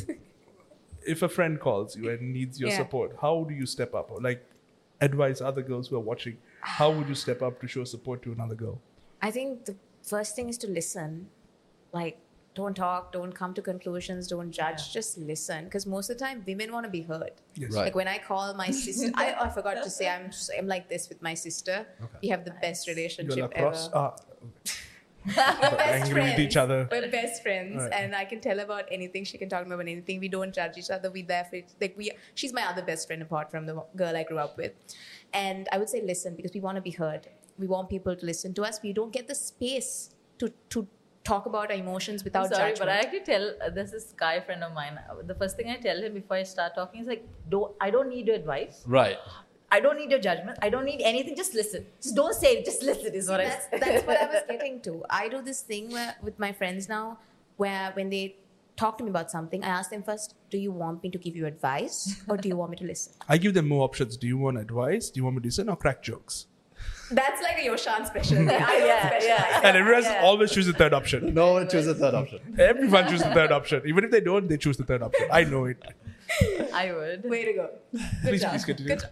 if a friend calls you and needs your Yeah. support, how do you step up? Or like advise other girls who are watching, how would you step up to show support to another girl? I think the first thing is to listen. Like, don't talk, don't come to conclusions, don't judge, just listen. Because most of the time, women want to be heard. Yes. Right. Like when I call my sister, I forgot to say I'm like this with my sister. Okay. We have the best You're relationship across, ever. we're Best angry with each other. We're best friends, Right. and I can tell about anything. She can talk to me about anything. We don't judge each other. We there for she's my other best friend apart from the girl I grew up with. And I would say listen because we want to be heard. We want people to listen to us. We don't get the space to talk about our emotions without I'm sorry, judgment. but I actually tell this is guy friend of mine. The first thing I tell him before I start talking is like, I don't need your advice. Right. I don't need your judgment. I don't need anything. Just listen. Just don't say it. Just listen is what I say. That's what I was getting to. I do this thing with my friends now where when they talk to me about something, I ask them first, do you want me to give you advice or do you want me to listen? I give them more options. Do you want advice? Do you want me to listen or crack jokes? That's like a Yoshan special. I don't Yeah, specialize. yeah. And everyone Yeah. always chooses the third option. No one chooses the third option. Everyone chooses the third option. Even if they don't, they choose the third option. I know it. I would. Way to go. Please continue. Good job.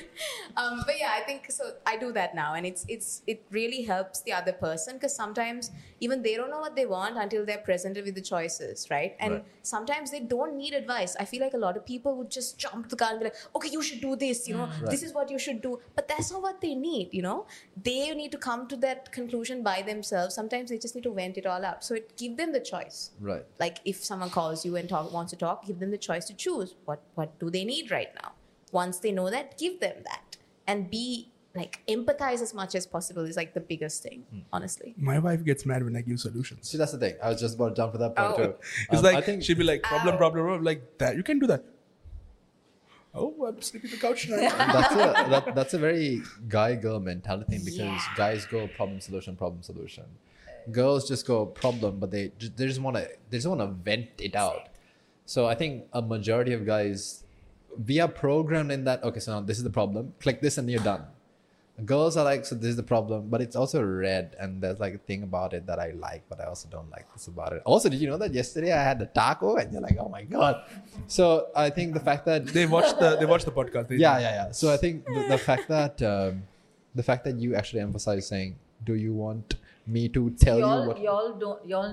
But yeah, I think so. I do that now, and it really helps the other person because sometimes even they don't know what they want until they're presented with the choices, right? And Right. sometimes they don't need advice. I feel like a lot of people would just jump the gun and be like, "Okay, you should do this. You know, Right. this is what you should do." But that's not what they need. You know, they need to come to that conclusion by themselves. Sometimes they just need to vent it all out. So give them the choice. Right. Like if someone calls you and wants to talk, give them the choice to choose what do they need right now. Once they know that, give them that and be like empathize as much as possible is like the biggest thing, honestly. My wife gets mad when I give solutions. See, that's the thing. I was just about to jump to that point Oh. too. It's I like think she'd be like, problem, Ow. problem, like that. You can do that. Oh, I'm sleeping on the couch tonight. that's a very guy-girl mentality thing because Yeah. guys go problem solution. Girls just go problem, but they just want to vent it out. So I think a majority of guys, we are programmed in that. Okay, so now this is the problem. Click this and you're done. Girls are like, so this is the problem, but it's also red, and there's like a thing about it that I like, but I also don't like this about it. Also, did you know that yesterday I had a taco, and you're like, oh my god. So I think the fact that They watch the podcast. They yeah. So I think the fact that you actually emphasize saying, do you want me to tell you what? Y'all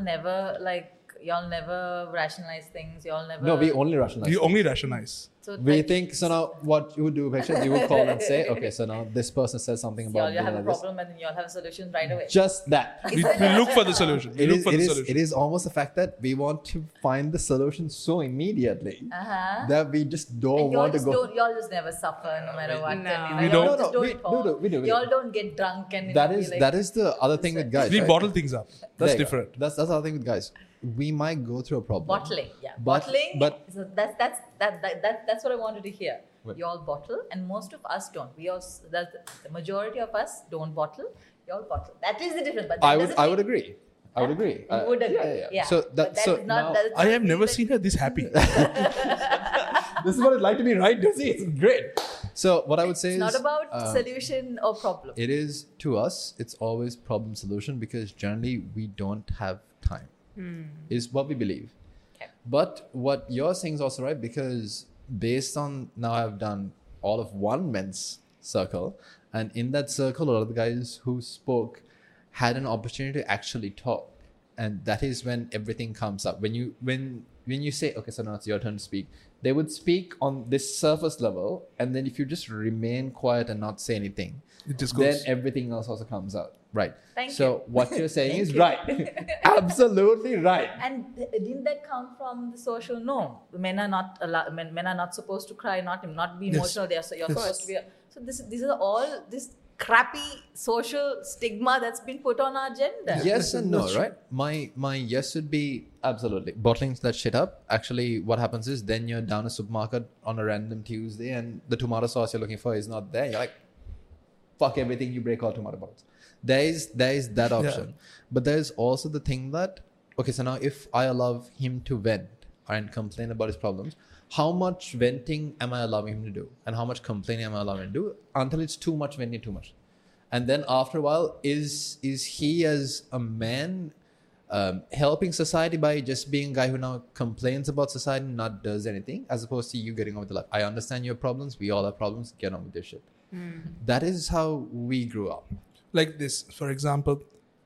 never rationalize things. Y'all never. No, we only rationalize. You things. only rationalize. So We like, think so. Now, what you would do, Peksha, you would call and say, okay, so now this person says something y'all about have a doing this. problem and then y'all have a solution right away. Just that. We look for the solution. We look for the solution. It is almost the fact that we want to find the solution so immediately that we just don't And y'all want to just go. don't. Y'all just never suffer no matter what. No. And, We y'all don't. just No, don't fall. we do. Y'all don't get drunk and That be is like, that is the other thing with guys. We right? bottle things up. That's There you go. different. That's the other thing with guys. We might go through a problem. bottling. Yeah, But- bottling. but- so that's what I wanted to hear. What? Y'all bottle, and most of us don't. The majority of us don't bottle. Y'all bottle. That is the difference. But that I doesn't would mean- agree. I would agree. You would agree. Yeah. So But that so is not, now, that is I not have never even- seen her this happy. this is what it's like to be right, Dozy. It's great. So what I would say It's is not about solution or problem. it is to us. It's always problem solution because generally we don't have time. Is what we believe. Okay. But what you're saying is also right because based on now I've done all of one men's circle, and in that circle, a lot of the guys who spoke had an opportunity to actually talk, and that is when everything comes up. When you say, okay, so now it's your turn to speak, they would speak on this surface level, and then if you just remain quiet and not say anything, It just then goes. everything else also comes out. Right. Thank so you. what you're saying Thank is you. right. Absolutely right. And didn't that come from the social norm? Men are not men are not supposed to cry, not be Yes. emotional. They are you're Yes. supposed to be. So these are all this crappy social stigma that's been put on our gender. Yes and no, That's true. right? My yes would be absolutely bottling that shit up. Actually, what happens is then you're down a supermarket on a random Tuesday and the tomato sauce you're looking for is not there. You're like, fuck everything, you break all tomato bottles. There is that option. But there's also the thing that, okay, so now if I allow him to vent and complain about his problems, how much venting am I allowing him to do? And how much complaining am I allowing him to do? Until it's too much venting, too much. And then after a while, is he as a man helping society by just being a guy who now complains about society and not does anything, as opposed to you getting on with the life? I understand your problems. We all have problems. Get on with your shit. That is how we grew up. Like this, for example,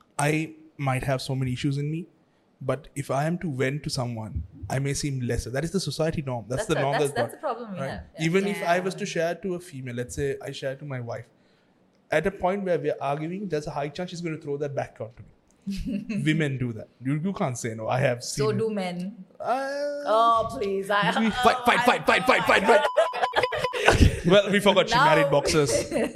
I might have so many issues in me, but if I am to vent to someone, I may seem lesser. That is the society norm. That's the norm That's brought, the problem we right? have. Yeah. Even if I Yeah. was to share to a female, let's say I share to my wife, at a point where we're arguing, there's a high chance she's going to throw that back onto me. Women do that. You can't say no. I have seen So it. do men. Uh, Oh please! Fight. well, we forgot she Now- married boxers.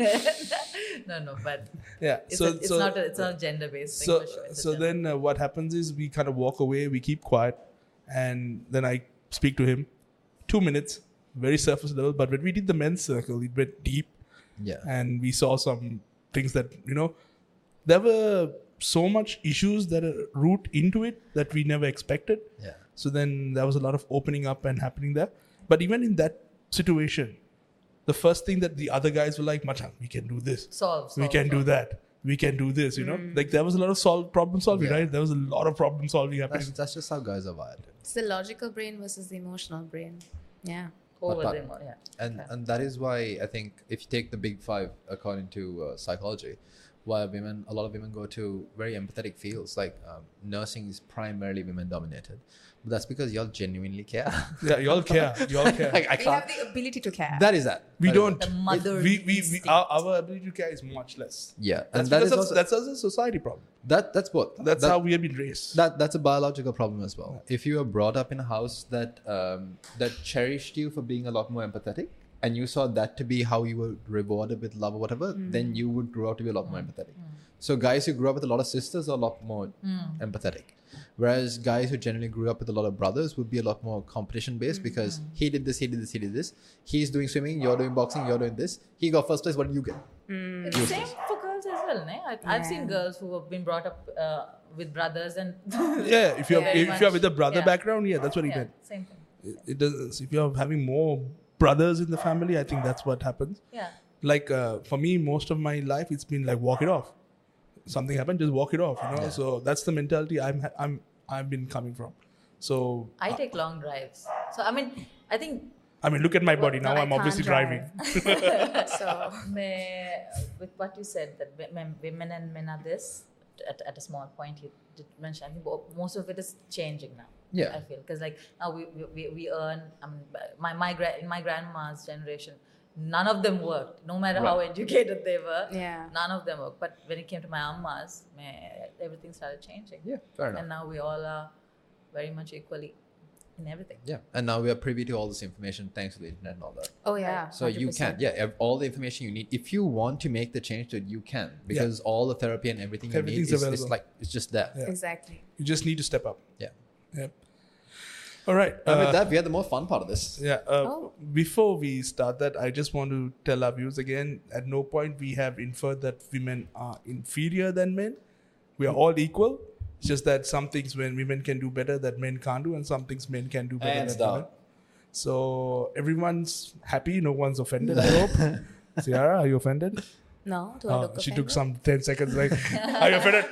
No, but Yeah. it's not a gender based thing so for sure. It's a so gender- then what happens is we kind of walk away, we keep quiet, and then I speak to him 2 minutes, very surface level, but when we did the men's circle it went deep Yeah. and we saw some things that there were so much issues that are root into it that we never expected. Yeah. So then there was a lot of opening up and happening there. But even in that situation, the first thing that the other guys were like, Machan, we can do this. solve. We can do that. We can do this, Like there was a lot of problem solving, Yeah. right? There was a lot of problem solving happening. That's just how guys are wired. It's the logical brain versus the emotional brain. Yeah. over But- them. Yeah. And that is why I think if you take the big five according to psychology, why a lot of women go to very empathetic fields. Like nursing is primarily women dominated, but that's because y'all genuinely care. Yeah, you all care. You all care. Like, I We can't. have the ability to care. That is that. We That is don't. The mother We instinct. our ability to care is much less. that. Yeah, That's and that because is also that's a society problem. that's both. That's That- how we have been raised. That's a biological problem as well. If you were brought up in a house that cherished you for being a lot more empathetic, and you saw that to be how you were rewarded with love or whatever, then you would grow up to be a lot more empathetic. So guys who grew up with a lot of sisters are a lot more empathetic, whereas guys who generally grew up with a lot of brothers would be a lot more competition based because he did this, he did this, he did this. He's doing swimming, you're doing boxing, you're doing this. He got first place. What did you get? It's the same for girls as well. I've seen girls who have been brought up with brothers and Yeah, if you're Very if you're much. with a brother Yeah. background, yeah, that's what he yeah, meant. same thing. It does. If you're having more brothers in the family, I think that's what happens. Yeah. Like for me, most of my life, it's been like walk it off. Something happened, just walk it off. Yeah. So that's the mentality I've been coming from. So I take long drives. So I think look at my body now. I I'm obviously can't driving. So with what you said that women and men are this at a small point you did mention. I think most of it is changing now. Yeah. I feel because like now we earn. In my grandma's generation, none of them worked. No matter how Right. educated they were, Yeah. none of them worked. But when it came to my amma's, everything started changing. Yeah, fair enough. And now we all are very much equally in everything. Yeah, and now we are privy to all this information thanks to the internet and all that. oh yeah. So you 100%. can, all the information you need. If you want to make the change to it, you can because all the therapy and everything you Everything's need is available. it's just there. Yeah. Exactly. You just need to step up. Yeah. Yeah. All right. And with that, we had the more fun part of this. Yeah. Oh. Before we start that, I just want to tell our viewers again, at no point we have inferred that women are inferior than men. We are all equal. It's just that some things when women can do better that men can't do, and some things men can do better Hands than down. women. So everyone's happy. No one's offended, I hope. Ciara, are you offended? No, do I look She offended? took some 10 seconds like, are you offended?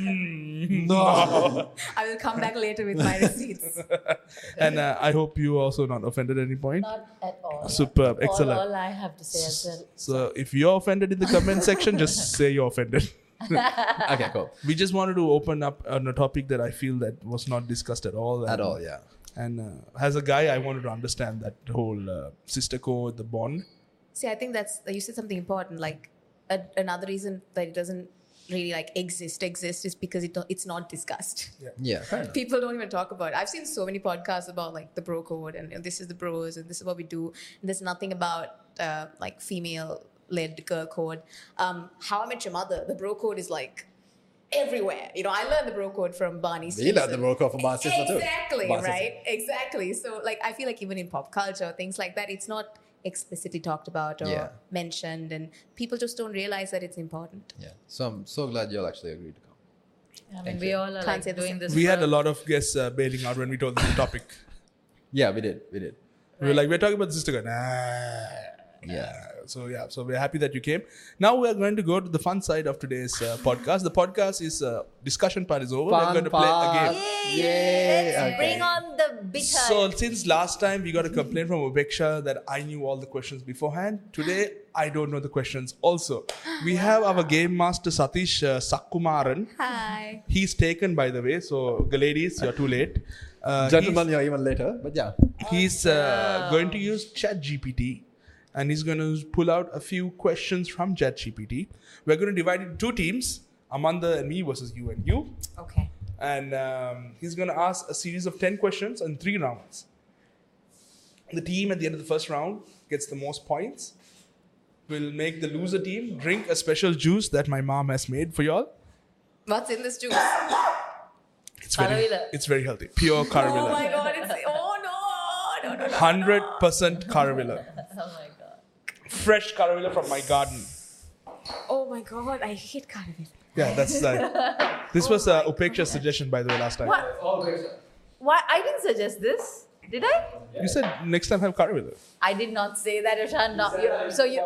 No. I will come back later with my receipts. And I hope you also not offended at any point. Not at all. Superb, excellent. All I have to say as well. So if you're offended in the comment section, just say you're offended. Okay, cool. We just wanted to open up on a topic that I feel that was not discussed at all. At all, yeah. And as a guy, I wanted to understand that whole sister code, the bond. See, I think you said something important. Like another reason that it doesn't really like exist is because it's not discussed. Yeah, fair enough. People don't even talk about it. I've seen so many podcasts about like the bro code and this is the bros and this is what we do. And there's nothing about like female-led girl code. How I Met Your Mother, the bro code is like everywhere. You know, I learned the bro code from Barney's. We learned the bro code from Barney's sister too. Exactly, Barney's right? Exactly. So like I feel like even in pop culture, things like that, it's not explicitly talked about or mentioned, and people just don't realize that it's important. Yeah. So I'm so glad y'all actually agreed to come. I mean, we all are Can't like say the doing same. this. We had for- a lot of guests bailing out when we told them the topic. Yeah, we did. We did. We were like, we're talking about the sister code. Nah. Yeah. So we're happy that you came. Now we are going to go to the fun side of today's podcast. The podcast is discussion part is over. We're going to play a game. Yay! Let's Okay. bring on the bitter. So since last time we got a complaint from Upeksha that I knew all the questions beforehand, today I don't know the questions also. We have our game master Satish Sakkumaran. Hi. He's taken, by the way. So ladies, you're too late. Gentlemen, you're even later, but yeah. He's going to use ChatGPT. And he's going to pull out a few questions from ChatGPT. We're going to divide it into two teams, Amanda and me versus you and you. Okay. And he's going to ask a series of 10 questions in 3 rounds. The team at the end of the first round gets the most points. We'll make the loser team drink a special juice that my mom has made for y'all. What's in this juice? Caravilla. It's very healthy. Pure Caravilla. Oh my god, no. 100% Caravilla. Oh my god. Fresh Caravilla from my garden. Oh my god, I hate caramel. Yeah, that's this was Upeksha's suggestion, by the way, last time. What? Why? I didn't suggest this. Did I? You said next time have Caravilla. I did not say that, Ishan. No, so you.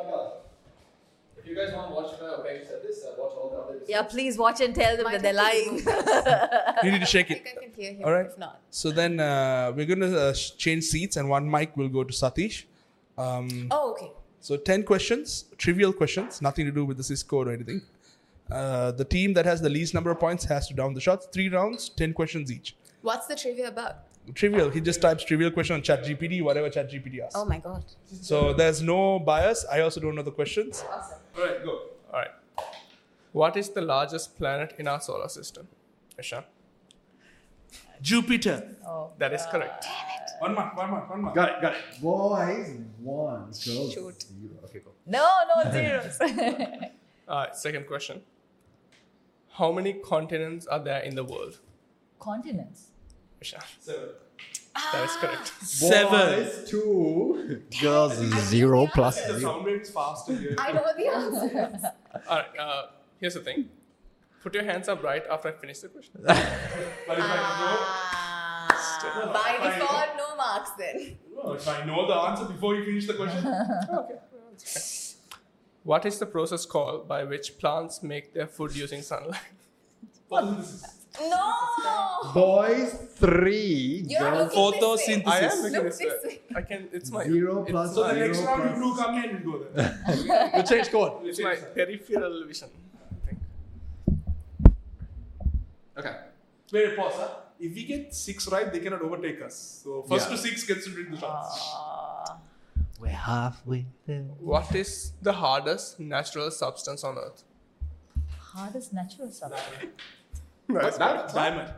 If you guys want to watch Upeksha said this, watch all the other Yeah, please watch and tell them that they're lying. You need to shake I it. think I can hear him. All right. If not. So then we're going to change seats and one mic will go to Satish. Oh, okay. So 10 questions, trivial questions, nothing to do with the Cisco or anything. The team that has the least number of points has to down the shots. 3 rounds, 10 questions each. What's the trivia about? Trivial. He just types trivial question on ChatGPT, whatever ChatGPT asks. Oh my god. So there's no bias. I also don't know the questions. Awesome. All right, go. All right. What is the largest planet in our solar system? Ishan? Jupiter. Oh. That is correct. One mark. Got it. Boys, 1, girls, Shoot. 0. Okay, cool. No zeros. All right, second question. How many continents are there in the world? Continents. Ishan? 7. That is correct. 7. Boys, 2. Girls, 0 plus The 0. sound rate's faster here. I know the answer. All right, here's the thing. Put your hands up right after I finish the question. But if By default, no marks then. if I know the answer before you finish the question. What is the process called by which plants make their food using sunlight? No! Boys, 3. You're Girls, looking this way. I am Photosynthesis. making Look this this way. way. I can. It's my. 0 plus it's So the 0 next round you plus- do come here and go there. You change code. It's my peripheral vision. I think. Okay. Wait, pause. Huh? If we get 6 right, they cannot overtake us. So first Yeah. to 6 gets to drink the shots. We're halfway there. What is the hardest natural substance on Earth? Hardest natural substance. Diamond.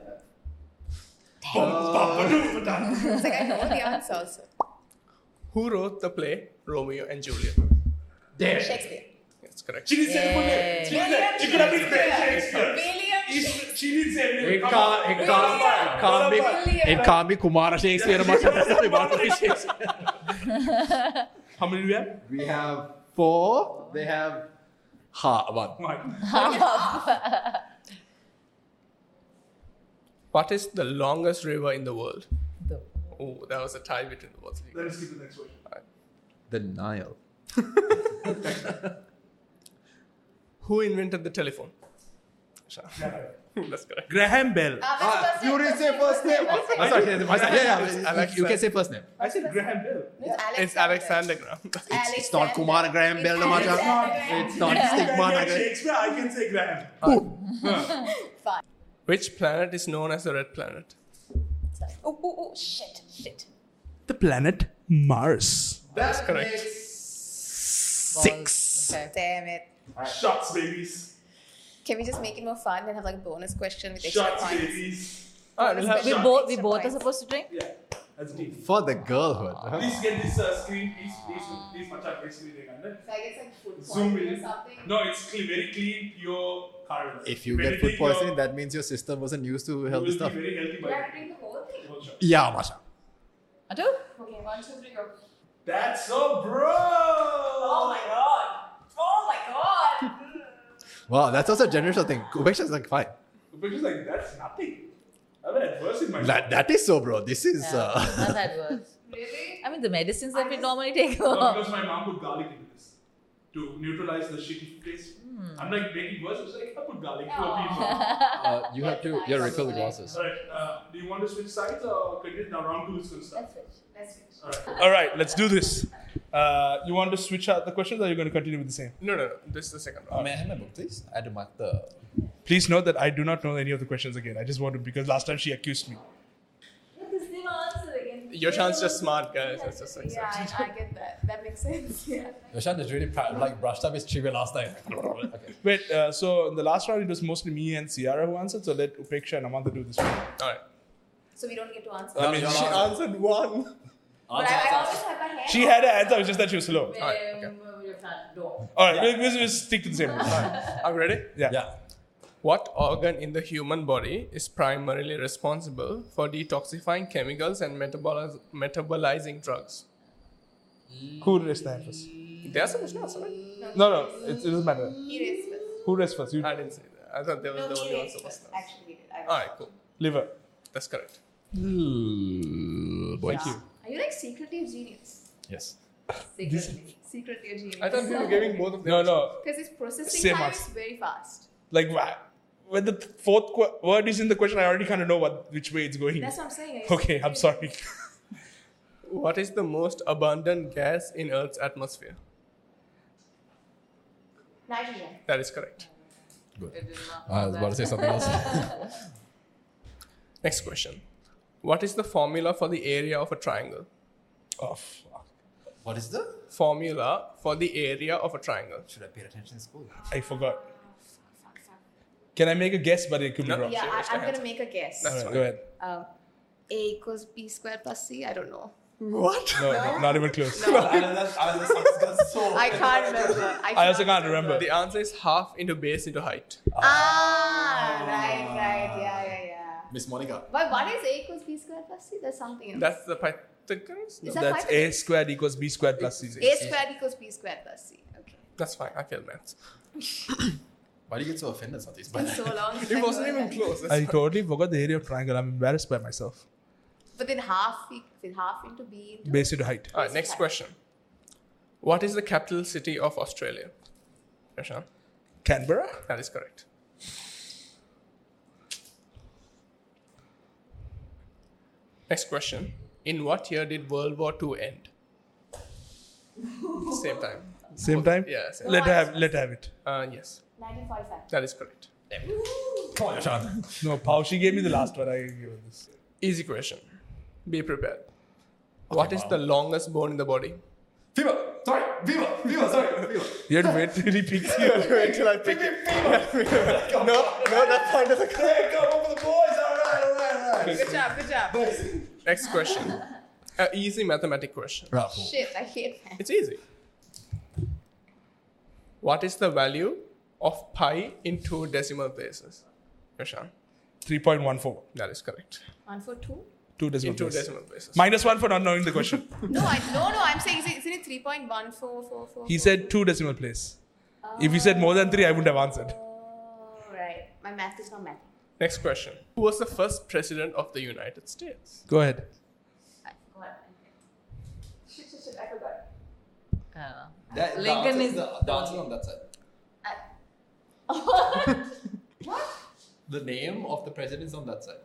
It's like I know the answer also. Who wrote the play Romeo and Juliet? Shakespeare. That's correct. She didn't say the full name. She didn't say. She could have been Shakespeare. William She didn't say It Come can't, on. it can't be, William. it can't be Kumara Shakespeare. Shakespeare. How many do we have? We have 4. They have 1. One. What is the longest river in the world? The- Oh, that was a tie between the both of you. Let us skip the next question. The Nile. Who invented the telephone? That's correct. Graham Bell. You didn't say first name. You can say first name. I said Graham Bell. It's Alexander Graham. It's not Kumar Graham Bell, no matter. It's not Stigma. Shakespeare, I can say Graham. Which planet is known as the red planet? Oh, shit. The planet Mars. That's correct. 6. Okay. Damn it. Shots, babies. Can we just make it more fun and have like a bonus question with extra Shots, points? babies. Alright, we'll have We Extra both points. are supposed to drink. Yeah, that's deep. For the girlhood. Please get this screen, please, Machak, basically. So I guess like food Zoom poisoning or in. something. No, it's clean, very clean, pure caramel. If you get food poisoning, that means your system wasn't used to you healthy will stuff. be very healthy You by have to drink the whole thing. whole shot. Yeah, Masha. Adu? Okay, 1, 2, 3, go. That's so bro. Oh my god. Wow, that's also a generational thing. Upeksha's like fine. Because like that's nothing. I've had worse in my life. That is so, bro. This is. Yeah, I've had worse. Really? I mean, the medicines that we normally take. No, because my mom put garlic into this to neutralize the shitty taste. I'm like making worse. It's like I put garlic to a pizza. You have to. You refill the glasses. Alright, do you want to switch sides or continue? Now round 2 is going to start. Let's switch. Alright, let's do this. You want to switch out the questions or are you going to continue with the same? No. This is the second round. May I have my book, please? I had to mark the. Please note that I do not know any of the questions again. I just want to, because last time she accused me. Your chance just smart, guys. That's just like Yeah, I get that. That makes sense. Yeah. Yoshan is really brushed up his trivia last time. Okay. Wait, so in the last round, it was mostly me and Ciara who answered, so let Upeksha and Amanda do this one. Alright. So we don't get to answer. I mean, She answered one. But I always have my hand. she had an answer, it was just that she was slow. Alright, okay. Alright, we'll stick to the same one. Are we ready? Yeah. What organ in the human body is primarily responsible for detoxifying chemicals and metabolizing drugs? Who raised the hand first? They are supposed to answer, right? No, it doesn't matter. He raised first. Who raised first? You. I didn't say that. I thought they were No, the he only ones raised supposed first. to answer. Actually, we did. Alright, cool. Liver. That's correct. Thank you. Are you like secretly a genius? Yes. Secretly a genius. I thought we were giving both of them. No. Because his processing Same time answer. is very fast. Like, when the fourth word is in the question, I already kind of know which way it's going. That's what I'm saying. Okay, I'm sorry. What is the most abundant gas in Earth's atmosphere? Nitrogen. That is correct. I was about to say something else. Next question. What is the formula for the area of a triangle? Oh, fuck. What is the? Formula for the area of a triangle. Should I pay attention in school? I forgot. Can I make a guess, but it could be No. wrong? Yeah, Sure, I'm going to make a guess. That's Alright, fine. go ahead. A equals B squared plus C? I don't know. What? No, not even close. I can't remember. I also can't remember. The answer is half into base into height. Right. Yeah. Miss Monica. But what is A equals B squared plus C? There's something else. That's the Pythagoras? No. Is that That's Pythagoras? A squared equals B squared plus C. A squared equals B squared plus C. Okay. That's fine. I failed maths. Why do you get so offended, Satish? It's been so long. since It I wasn't heard even that. close. That's I fine. totally forgot the area of triangle. I'm embarrassed by myself. But then half into B into Base into height. Alright, next question. What is the capital city of Australia? Yoshan? Canberra? That is correct. Next question. In what year did World War II end? Same time. Same time? Yeah, same. Let her have it. Yes, 1945. that is correct. Come on, Yoshan. No, Pau, she gave me the last one. I gave her this. Easy question. Be prepared. What is the longest bone in the body? Viva! Sorry! Viva! Sorry! Viva! You had to wait till he picks you. Wait till I pick it. No, that point doesn't count. Hey, go over the boys! Alright. Good job. Next question. An easy mathematic question. Shit, I hate math. It's easy. What is the value of pi in 2 decimal places? Yoshan? 3.14. That is correct. 1 for 2? 2 decimal In 2 places. decimal places. -1 for not knowing the question. No, I'm saying, isn't it 3.1444? He said 2 decimal place. If he said more than 3, I wouldn't have answered. Oh, right. My math is not math. Next question. Who was the first president of the United States? Go ahead. Shit, I forgot. Lincoln Lincoln is the answer on that side. What? The name of the president is on that side.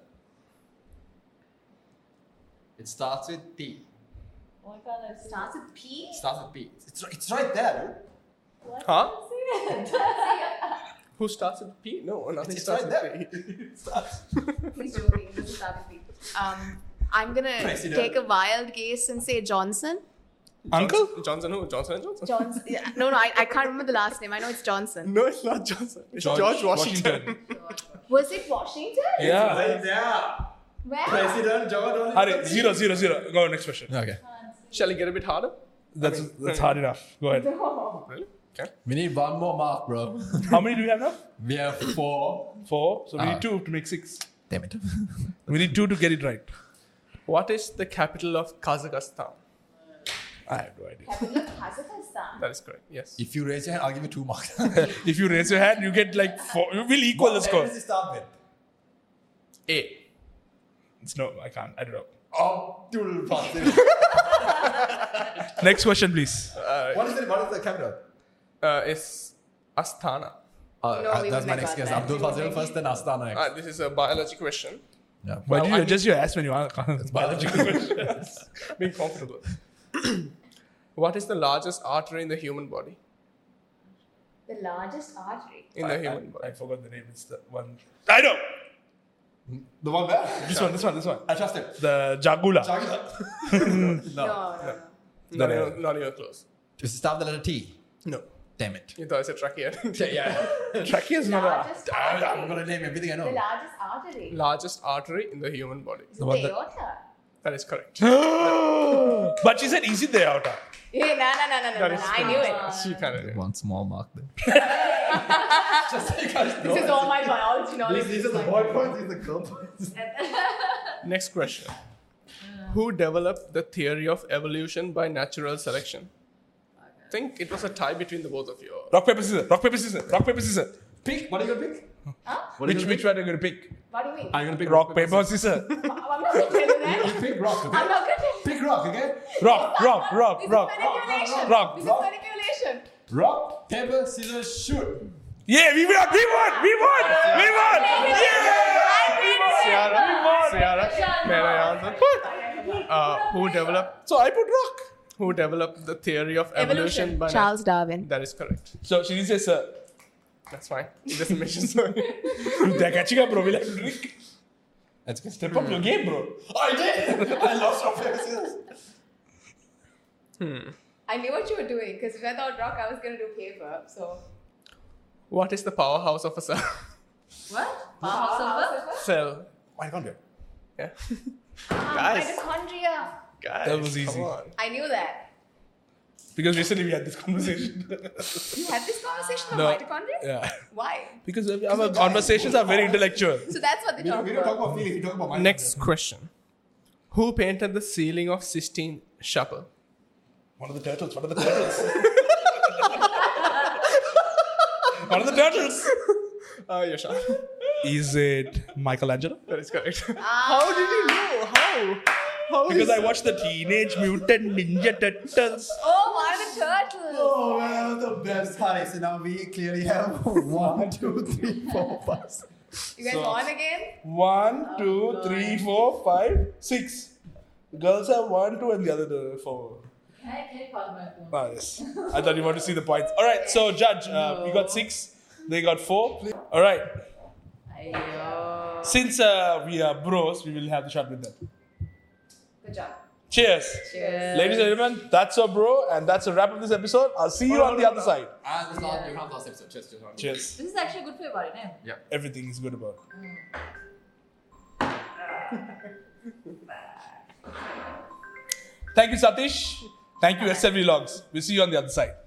It starts with T. Why can't I see? Starts with P? Starts with P. It's right there, Huh? See it? Who starts with P? No, nothing It's starts right with there. P. It starts. Please don't read. It doesn't start with P. I'm gonna President. take a wild guess and say Johnson. Uncle? Johnson who? Johnson & Johnson? Johnson. Yeah, no, I can't remember the last name. I know it's Johnson. No, it's not Johnson. It's George George Washington. Was it Washington? Yeah. Right there. Where? President George Alright, 0. Go next question. Okay. Shall I get a bit harder? That's hard enough. Go ahead. Really? Okay. We need one more mark, bro. How many do we have now? We have 4. 4. So we need 2 to make 6. Damn it. We need 2 to get it right. What is the capital of Kazakhstan? I have no idea. Capital of Kazakhstan. That is correct. Yes. If you raise your hand, I'll give you 2 marks. If you raise your hand, you get like 4. You will equal the score. What does it start with? A. It's no, I can't. I don't know. Abdul Fasil. Next question, please. What is the capital? Is Astana. No, we That's wouldn't my have next got guess. that. Abdul We wouldn't Fasil have- first, then Astana next. This is a biology question. Yeah. Why did you I adjust your ass when you ask biological questions? Being comfortable. What is the largest artery in the human body? The largest artery. In the human body. I forgot the name. It's the one. I know. The one where? This one. I trust it. The Jagula. No. Not even close. Does it start with the letter T? No. Damn it. You thought I said trachea. Yeah. Trachea is not a. Largest artery. I'm gonna name everything I The know. largest artery. Largest artery in the human body. Is it one the that- aorta? That is correct. But she said, is it the aorta? Yeah, no. That is I knew it. She kind of. One small mark then. This is all my biology knowledge. These are the boy points, these are the girl points. Next question. Who developed the theory of evolution by natural selection? I think it was a tie between the both of you. Rock, paper, scissors. Rock, paper, scissors. Rock, paper, scissors. Pick. What are you gonna pick? Which one are you going to pick? What do you mean? I'm gonna pick Rock, paper, scissors. I'm not going to tell you that. You pick rock, okay? I'm not going to. Pick rock, okay? Rock. This is manipulation. Rock. This is manipulation. Rock, paper, scissors, shoot. Yeah, we won. Ciara, may I answer? Who developed? So I put rock. Who developed the theory of evolution by Charles Darwin. That is correct. So she didn't say, sir. That's fine. It doesn't mention so. They're catching up, bro. We'll have to drink. Let's go. Step up your game, bro. I did! I lost rock, paper, scissors. I knew what you were doing because if I thought rock, I was going to do paper. So. What is the powerhouse of a cell? What? Powerhouse of Cell. Mitochondria. Yeah. Guys. Mitochondria. Guys. That was easy. Come on. I knew that. Because recently we had this conversation. You had this conversation on No. mitochondria? Yeah. Why? Because our conversations are very intellectual. So that's what they talk We don't talk about. about feelings, we talk about mitochondria. Next question. Who painted the ceiling of Sistine Chapel? One of the turtles. One of the turtles. Yashan. Is it Michelangelo? That is correct. How did you know? How? Because I watched the Teenage Mutant Ninja Turtles. Oh, one of the turtles. Oh, man, the best part. So now we clearly have 1, 2, 3, 4, 5. You guys on again? 1, 2, 3, 4, 5, 6. The girls have 1, 2, and the other 4. Can I pause my phone? Ah, yes. I thought you wanted to see the points. All right, so judge, we got 6. They got 4. All right. Since we are bros, we will have the shot with them. Good job. Cheers. Cheers. Ladies and gentlemen, that's our bro, and that's a wrap of this episode. I'll see you on the other side. And this last, you have last episode. Cheers. Cheers. This is actually good for your body, no? Yeah. Everything is good about it. Thank you, Satish. Thank you, SLV Logs. We'll see you on the other side.